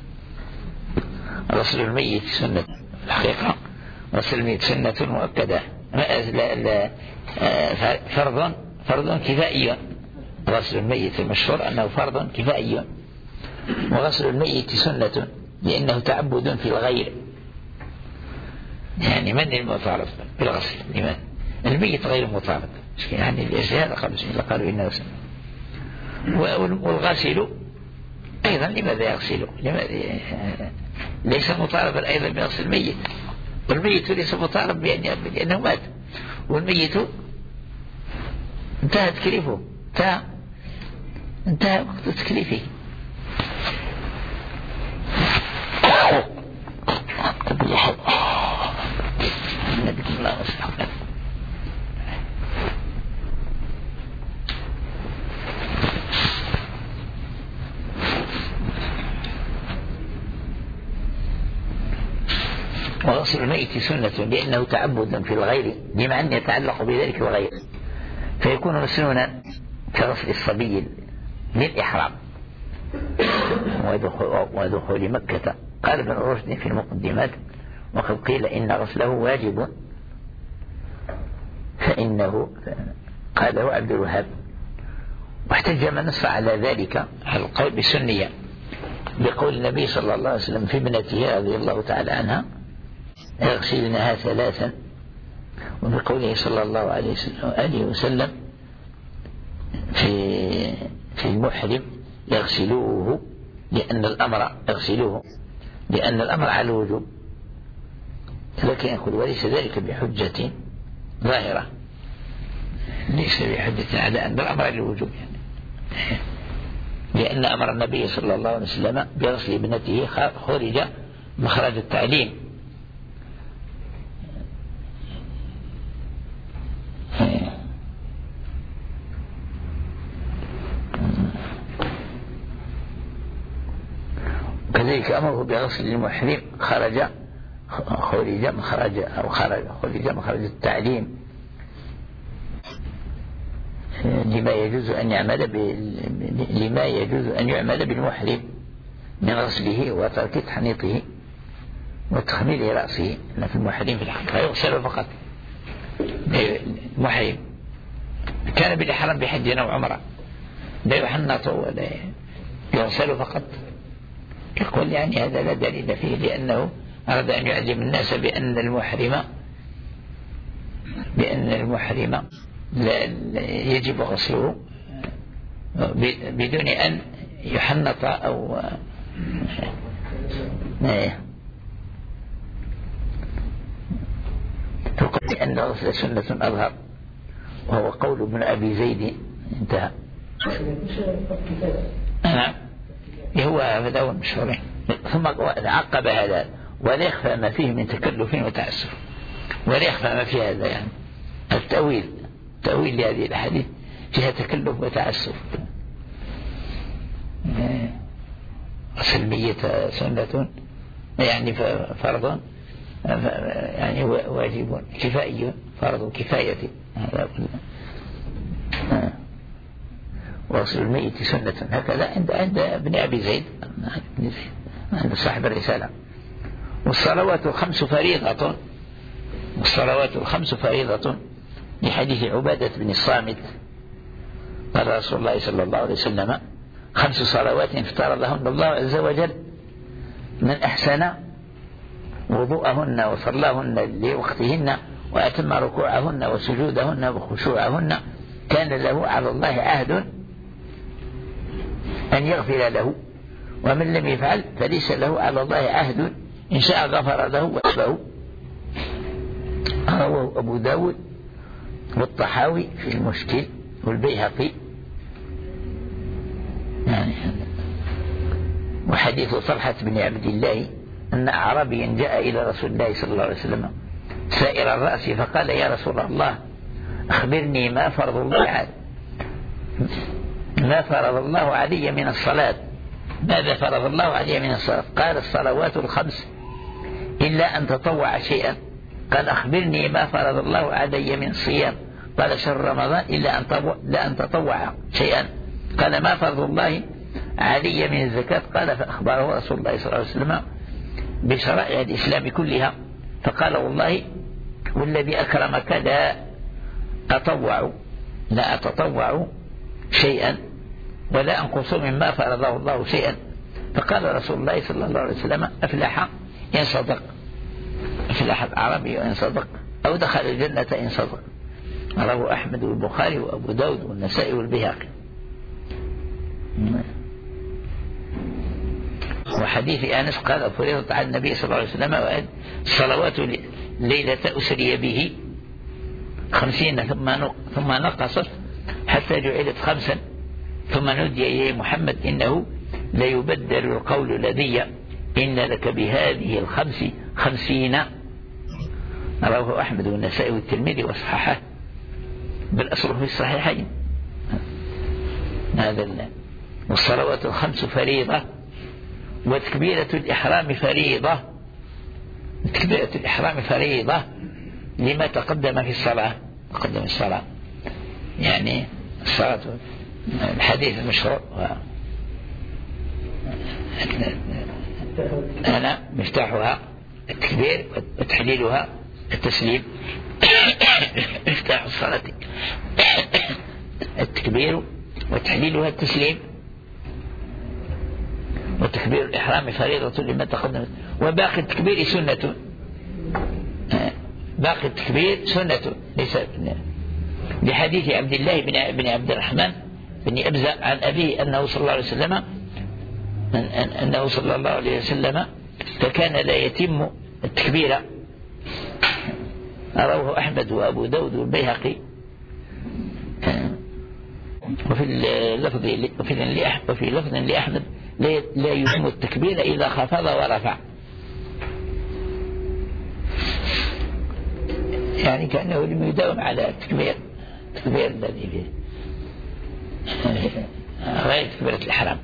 Speaker 1: غسل الميت سنة الحقيقة، غسل الميت سنة مؤكدة، فرض كفائي. غسل الميت المشهور أنه فرض كفائي. وغسل الميت سنة لأنه تعبد في الغير، يعني من المطالب بالغسل؟ لمن؟ الميت غير مطالب، يعني هذا قالوا إنه سنة. والغاسل أيضا لماذا يغسله؟ ليس مطالبا أيضا بغسل الميت، والميت ليس مطالب بأنه مات، والميت انتهى تكليفه، انتهى وقت تكليفه. وغسل الميت سنة لأنه تعبد في الغير، بمعنى يتعلق بذلك الغير، فيكون مسنونا كغسل الصبي للإحرام ودخول مكة. قال ابن رشد في المقدمات: وقد قيل إن غسله واجب، فإنه قاله عبد الوهاب. واحتج من نص على ذلك على القول بالسنية بقول النبي صلى الله عليه وسلم في ابنته رضي الله تعالى عنها: يغسلنها ثلاثا، وبقوله صلى الله عليه وسلم في المحرم: يغسلوه، لأن الأمر على الوجوب. لكن يقول: وليس ذلك بحجة ظاهرة، ليس بحجة على أن الأمر على الوجوب، يعني لأن أمر النبي صلى الله عليه وسلم بغسل ابنته خرج مخرج التعليم. كذلك أمره بغسل المحرم خرج مخرج التعليم، لما يجوز أن يعمل بالمحرم من غسله وترك تحنيطه وتخميل رأسه. أن في المحرم في الحقيقة يغسل فقط. المحرم كان بالإحرام بحج أو عمرة لا يحنط ولا يغسل فقط. يقول يعني هذا لا دليل فيه، لأنه أراد أن يعلم الناس بأن المحرم لا يجب غسله بدون أن يحنط أو فقال أن الغسل سنة أظهر، وهو قول ابن أبي زيد. انتهى. هو هذا هو المشهور. ثم عقب هذا: ولا يخفى ما فيه من تكلف وتعسف. ولا يخفى ما فيه هذا، يعني التأويل لهذه الحديث فيها تكلف وتعسف. غسل الميت سنة يعني فرض، يعني واجب كفائي، فرض كفاية. هذا وغسل الميت سنة، هكذا عند ابن أبي زيد، عند صاحب الرسالة. والصلوات الخمس فريضة لحديث عبادة بن الصامت قال رسول الله صلى الله عليه وسلم 5 صلوات افترضهن الله عز وجل من أحسن وضوءهن وصلاهن لوقتهن وأتم ركوعهن وسجودهن وخشوعهن كان له على الله عهد أن يغفر له، ومن لم يفعل فليس له على الله عهد إن شاء غفر له وأتبه. رواه أبو داود والطحاوي في المشكل والبيهقي. وحديث طلحة بن عبد الله أن أعرابيا جاء إلى رسول الله صلى الله عليه وسلم سائر الرأس فقال يا رسول الله أخبرني ما فرض الله علي من الصلاة، ماذا فرض الله علي من الصلاة؟ قال الصلوات الخمس إلا أن تطوع شيئا. قال أخبرني ما فرض الله علي من الصيام؟ قال شهر رمضان إلا أن تطوع شيئا. قال ما فرض الله علي من الزكاة؟ قال فأخبره رسول الله صلى الله عليه وسلم بشرائع الإسلام كلها، فقال والله والذي أكرمك لا أتطوع شيئا ولا أنقص مما فرضه الله شيئا. فقال رسول الله صلى الله عليه وسلم أفلح إن صدق، أفلح العربي إن صدق، أو دخل الجنة إن صدق. رواه أحمد والبخاري وأبو داود والنسائي والبيهقي. وحديث أنس قال فرضت على النبي صلى الله عليه وسلم الصلوات ليلة أسري به 50 ثم نقصت حتى جعلت 5 ثم نودي يا محمد إنه ليبدل القول لدي إن لك بهذه 50. رواه أحمد والنسائي والترمذي وصححه بل أصله في الصحيحين. هذا والصلوات الخمس فريضة وتكبيرة الإحرام فريضة. تكبيرة الإحرام فريضة لما تقدم في الصلاة، يعني الصلاة الحديث المشهور أنا مفتاحها التكبير وتحليلها التسليم. مفتاح الصلاة التكبير وتحليلها التسليم، وتكبير الإحرام فريضة لما تقدم، وباقي التكبير سنة. باقي التكبير سنة ليس لحديث عبد الله بن عبد الرحمن بن أبزة عن أبيه أنه صلى الله عليه وسلم فكان لا يتم التكبير. رواه أحمد وأبو داود والبيهقي. وفي لفظ لأحمد لا يتم التكبير إذا خفض ورفع، يعني كأنه لم يداوم على التكبير الذي فيه غير تكبيرة الإحرام.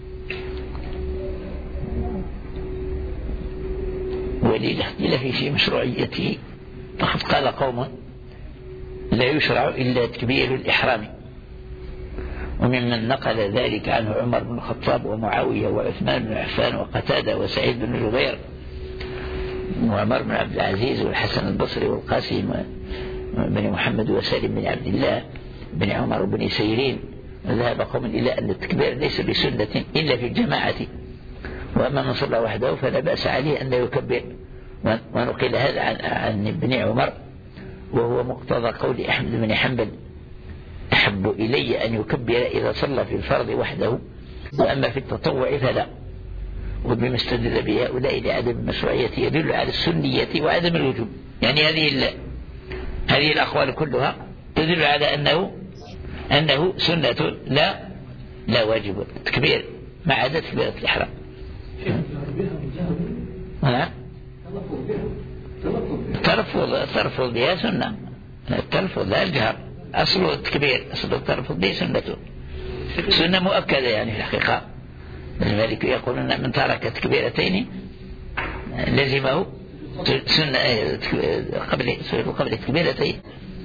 Speaker 1: وللاختلاف في مشروعيته فقد قال قوم لا يشرع إلا تكبير الإحرام، وممن نقل ذلك عنه عمر بن الخطاب ومعاوية وعثمان بن عفان وقتادة وسعيد بن جبير وعمر بن عبد العزيز والحسن البصري والقاسم بن محمد وسالم بن عبد الله بن عمر بن سيرين. وذهب قوم إلى أن التكبير ليس بسنة إلا في الجماعة، وأما من صلى وحده فلا بأس عليه أن لا يكبر. ونقل هذا عن ابن عمر وهو مقتضى قول أحمد بن حنبل أحب إلي أن يكبر إذا صلى في الفرض وحده، وأما في التطوع فلا. وبما استدل بهؤلاء لعدم المشروعية يدل على السنية وعدم الوجوب. يعني هذه الأقوال كلها تدل على أنه سنة لا واجب التكبير ما عدا تكبيرة الإحرام. التلفظ بها سنة، التلفظ لا الجهر. أصل التكبير أصل التلفظ به سنة مؤكدة يعني في الحقيقة. لذلك يقولون من ترك تكبيرتين لزمه سنة قبل التكبيرتين.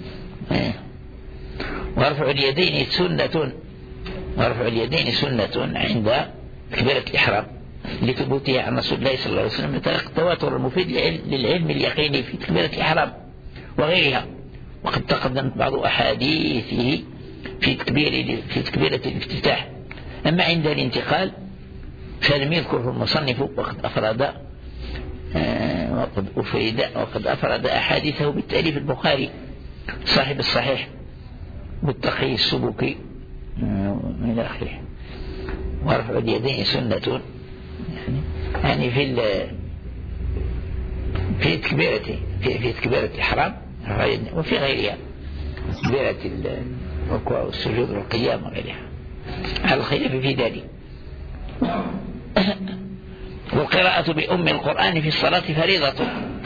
Speaker 1: ورفع اليدين سنة عند تكبيرة الإحرام. لثبوتها عن رسول الله صلى الله عليه وسلم التواتر المفيد للعلم اليقيني في تكبيرة الإحرام وغيرها. وقد تقدمت بعض أحاديثه في تكبيرة الافتتاح. أما عند الانتقال فلم يذكره المصنف، وقد أفرد أحاديثه بالتأليف البخاري صاحب الصحيح بالتقي السبكي من آخره. ورفع اليدين سنة يعني في تكبيرة الإحرام وفي غيرها، تكبيرة الركوع والسجود والقيام وغيرها على الخلاف في ذلك. والقراءة بأم القرآن في الصلاة فريضة.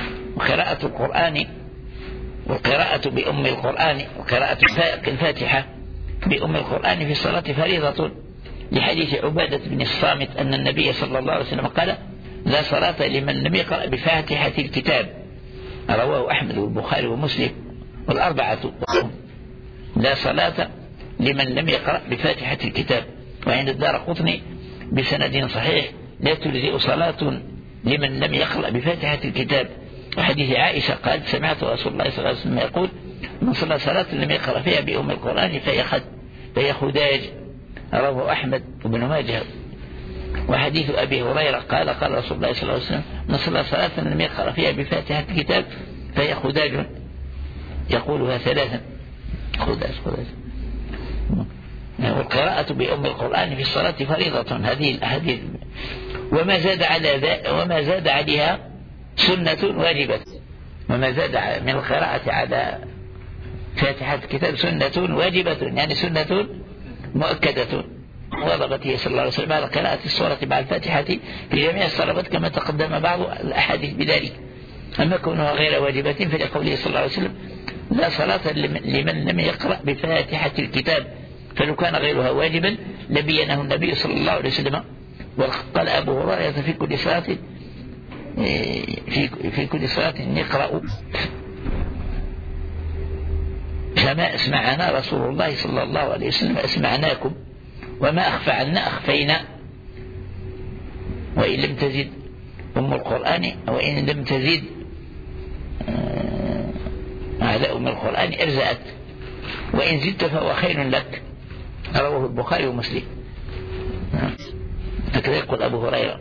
Speaker 1: والقراءة بأم القرآن وقراءة الفاتحة بأم القرآن في الصلاة فريضة، لحديث عبادة بن الصامت أن النبي صلى الله عليه وسلم قال: لا صلاة لمن لم يقرأ بفاتحة الكتاب. رواه أحمد والبخاري ومسلم والأربعة. لا صلاة لمن لم يقرأ بفاتحة الكتاب. وعند الدارقطني بسند صحيح: لا تجزئ صلاة لمن لم يقرأ بفاتحة الكتاب. وحديث عائشة قال: سمعت رسول الله صلى الله عليه وسلم يقول: من صلى صلاة لم يقرأ فيها بأم القرآن فهي خداج. رواه أحمد وابن ماجه. وحديث أبي هريرة قال: قال رسول الله صلى الله عليه وسلم: من صلى صلاة لم يقرأ فيها بفاتحة الكتاب فهي خداج، يقولها ثلاثا. خداج. والقراءة بأم القرآن في الصلاة فريضة. هذه الأحاديث. وما زاد عليها سنة واجبة. وما زاد من القراءة على فاتحة الكتاب سنة واجبة، يعني سنة مؤكدة. وضبط صلى الله عليه وسلم على قراءة السورة مع الفاتحة في جميع الصلوات كما تقدم بعض الأحاديث بذلك. أما كونها غير واجبة فلقوله صلى الله عليه وسلم: لا صلاة لمن لم يقرأ بفاتحة الكتاب. فلو كان غيرها واجبا لبينه النبي صلى الله عليه وسلم. وقال أبو هريرة: في كل صلاة يقرأ فما أسمعنا رسول الله صلى الله عليه وسلم أسمعناكم، وما أخفى عنا أخفينا. وإن لم تزد أم القرآن، وإن لم تزد على أم القرآن أرزأت، وإن زدت فهو خير لك. رواه البخاري ومسلم. هكذا يقول أبو هريرة.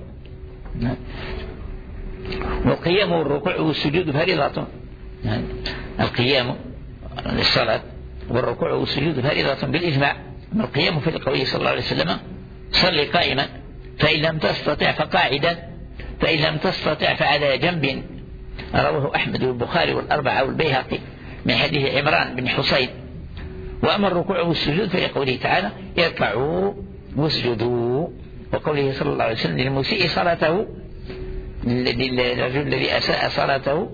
Speaker 1: والقيام والركوع والسجود فريضة. القيام للصلاة والركوع والسجود فريضة بالإجماع. القيام في القول صلى الله عليه وسلم: صل قائما، فإن لم تستطع فقاعدا، فإن لم تستطع فعلى جنب. رواه أحمد والبخاري والأربعة والبيهقي من حديث عمران بن حصين. وأما الركوع والسجود فلقوله تعالى: اركعوا واسجدوا. وقوله صلى الله عليه وسلم: للمسيء صلاته، للرجل الذي أساء صلاته.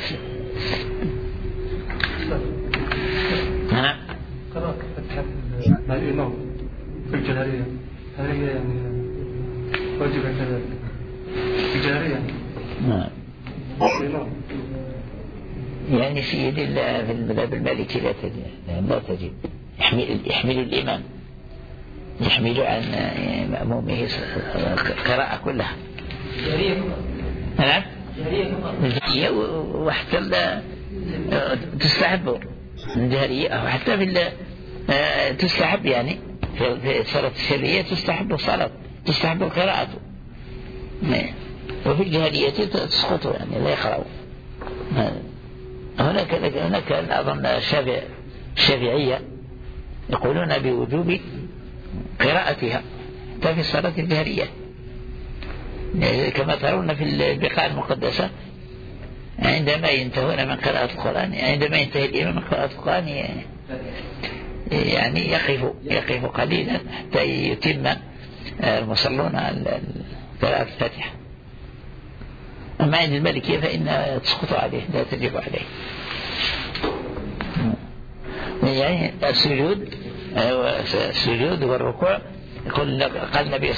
Speaker 5: قراءة فتحة مع الإمام في الجهرية هل هي يعني واجبة كذلك في الجهرية؟ الإمام
Speaker 1: يعني سيد الله في المذهب المالكي لا تجب. يحمل الإمام، يحمل عن مأمومه قراءة كلها. نعم. الجهرية وحتى تستحب الجهرية، وحتى في تستحب يعني في الصلاة السرية تستحب القراءة، وفي الجهرية تسقط يعني لا يقرأ. هناك أظن الشافعية يقولون بوجوب قراءتها في الصلاة الجهرية، كما ترون في البقاع المقدسة عندما ينتهون من قراءة القرآن، عندما ينتهي الإمام من قراءة القرآن يعني يقف قليلا حتى يتم المصلون قراءة الفاتحة. أما عند المالكية فإن تسقط عليه، لا تجب عليه. يعني السجود والركوع قال النبي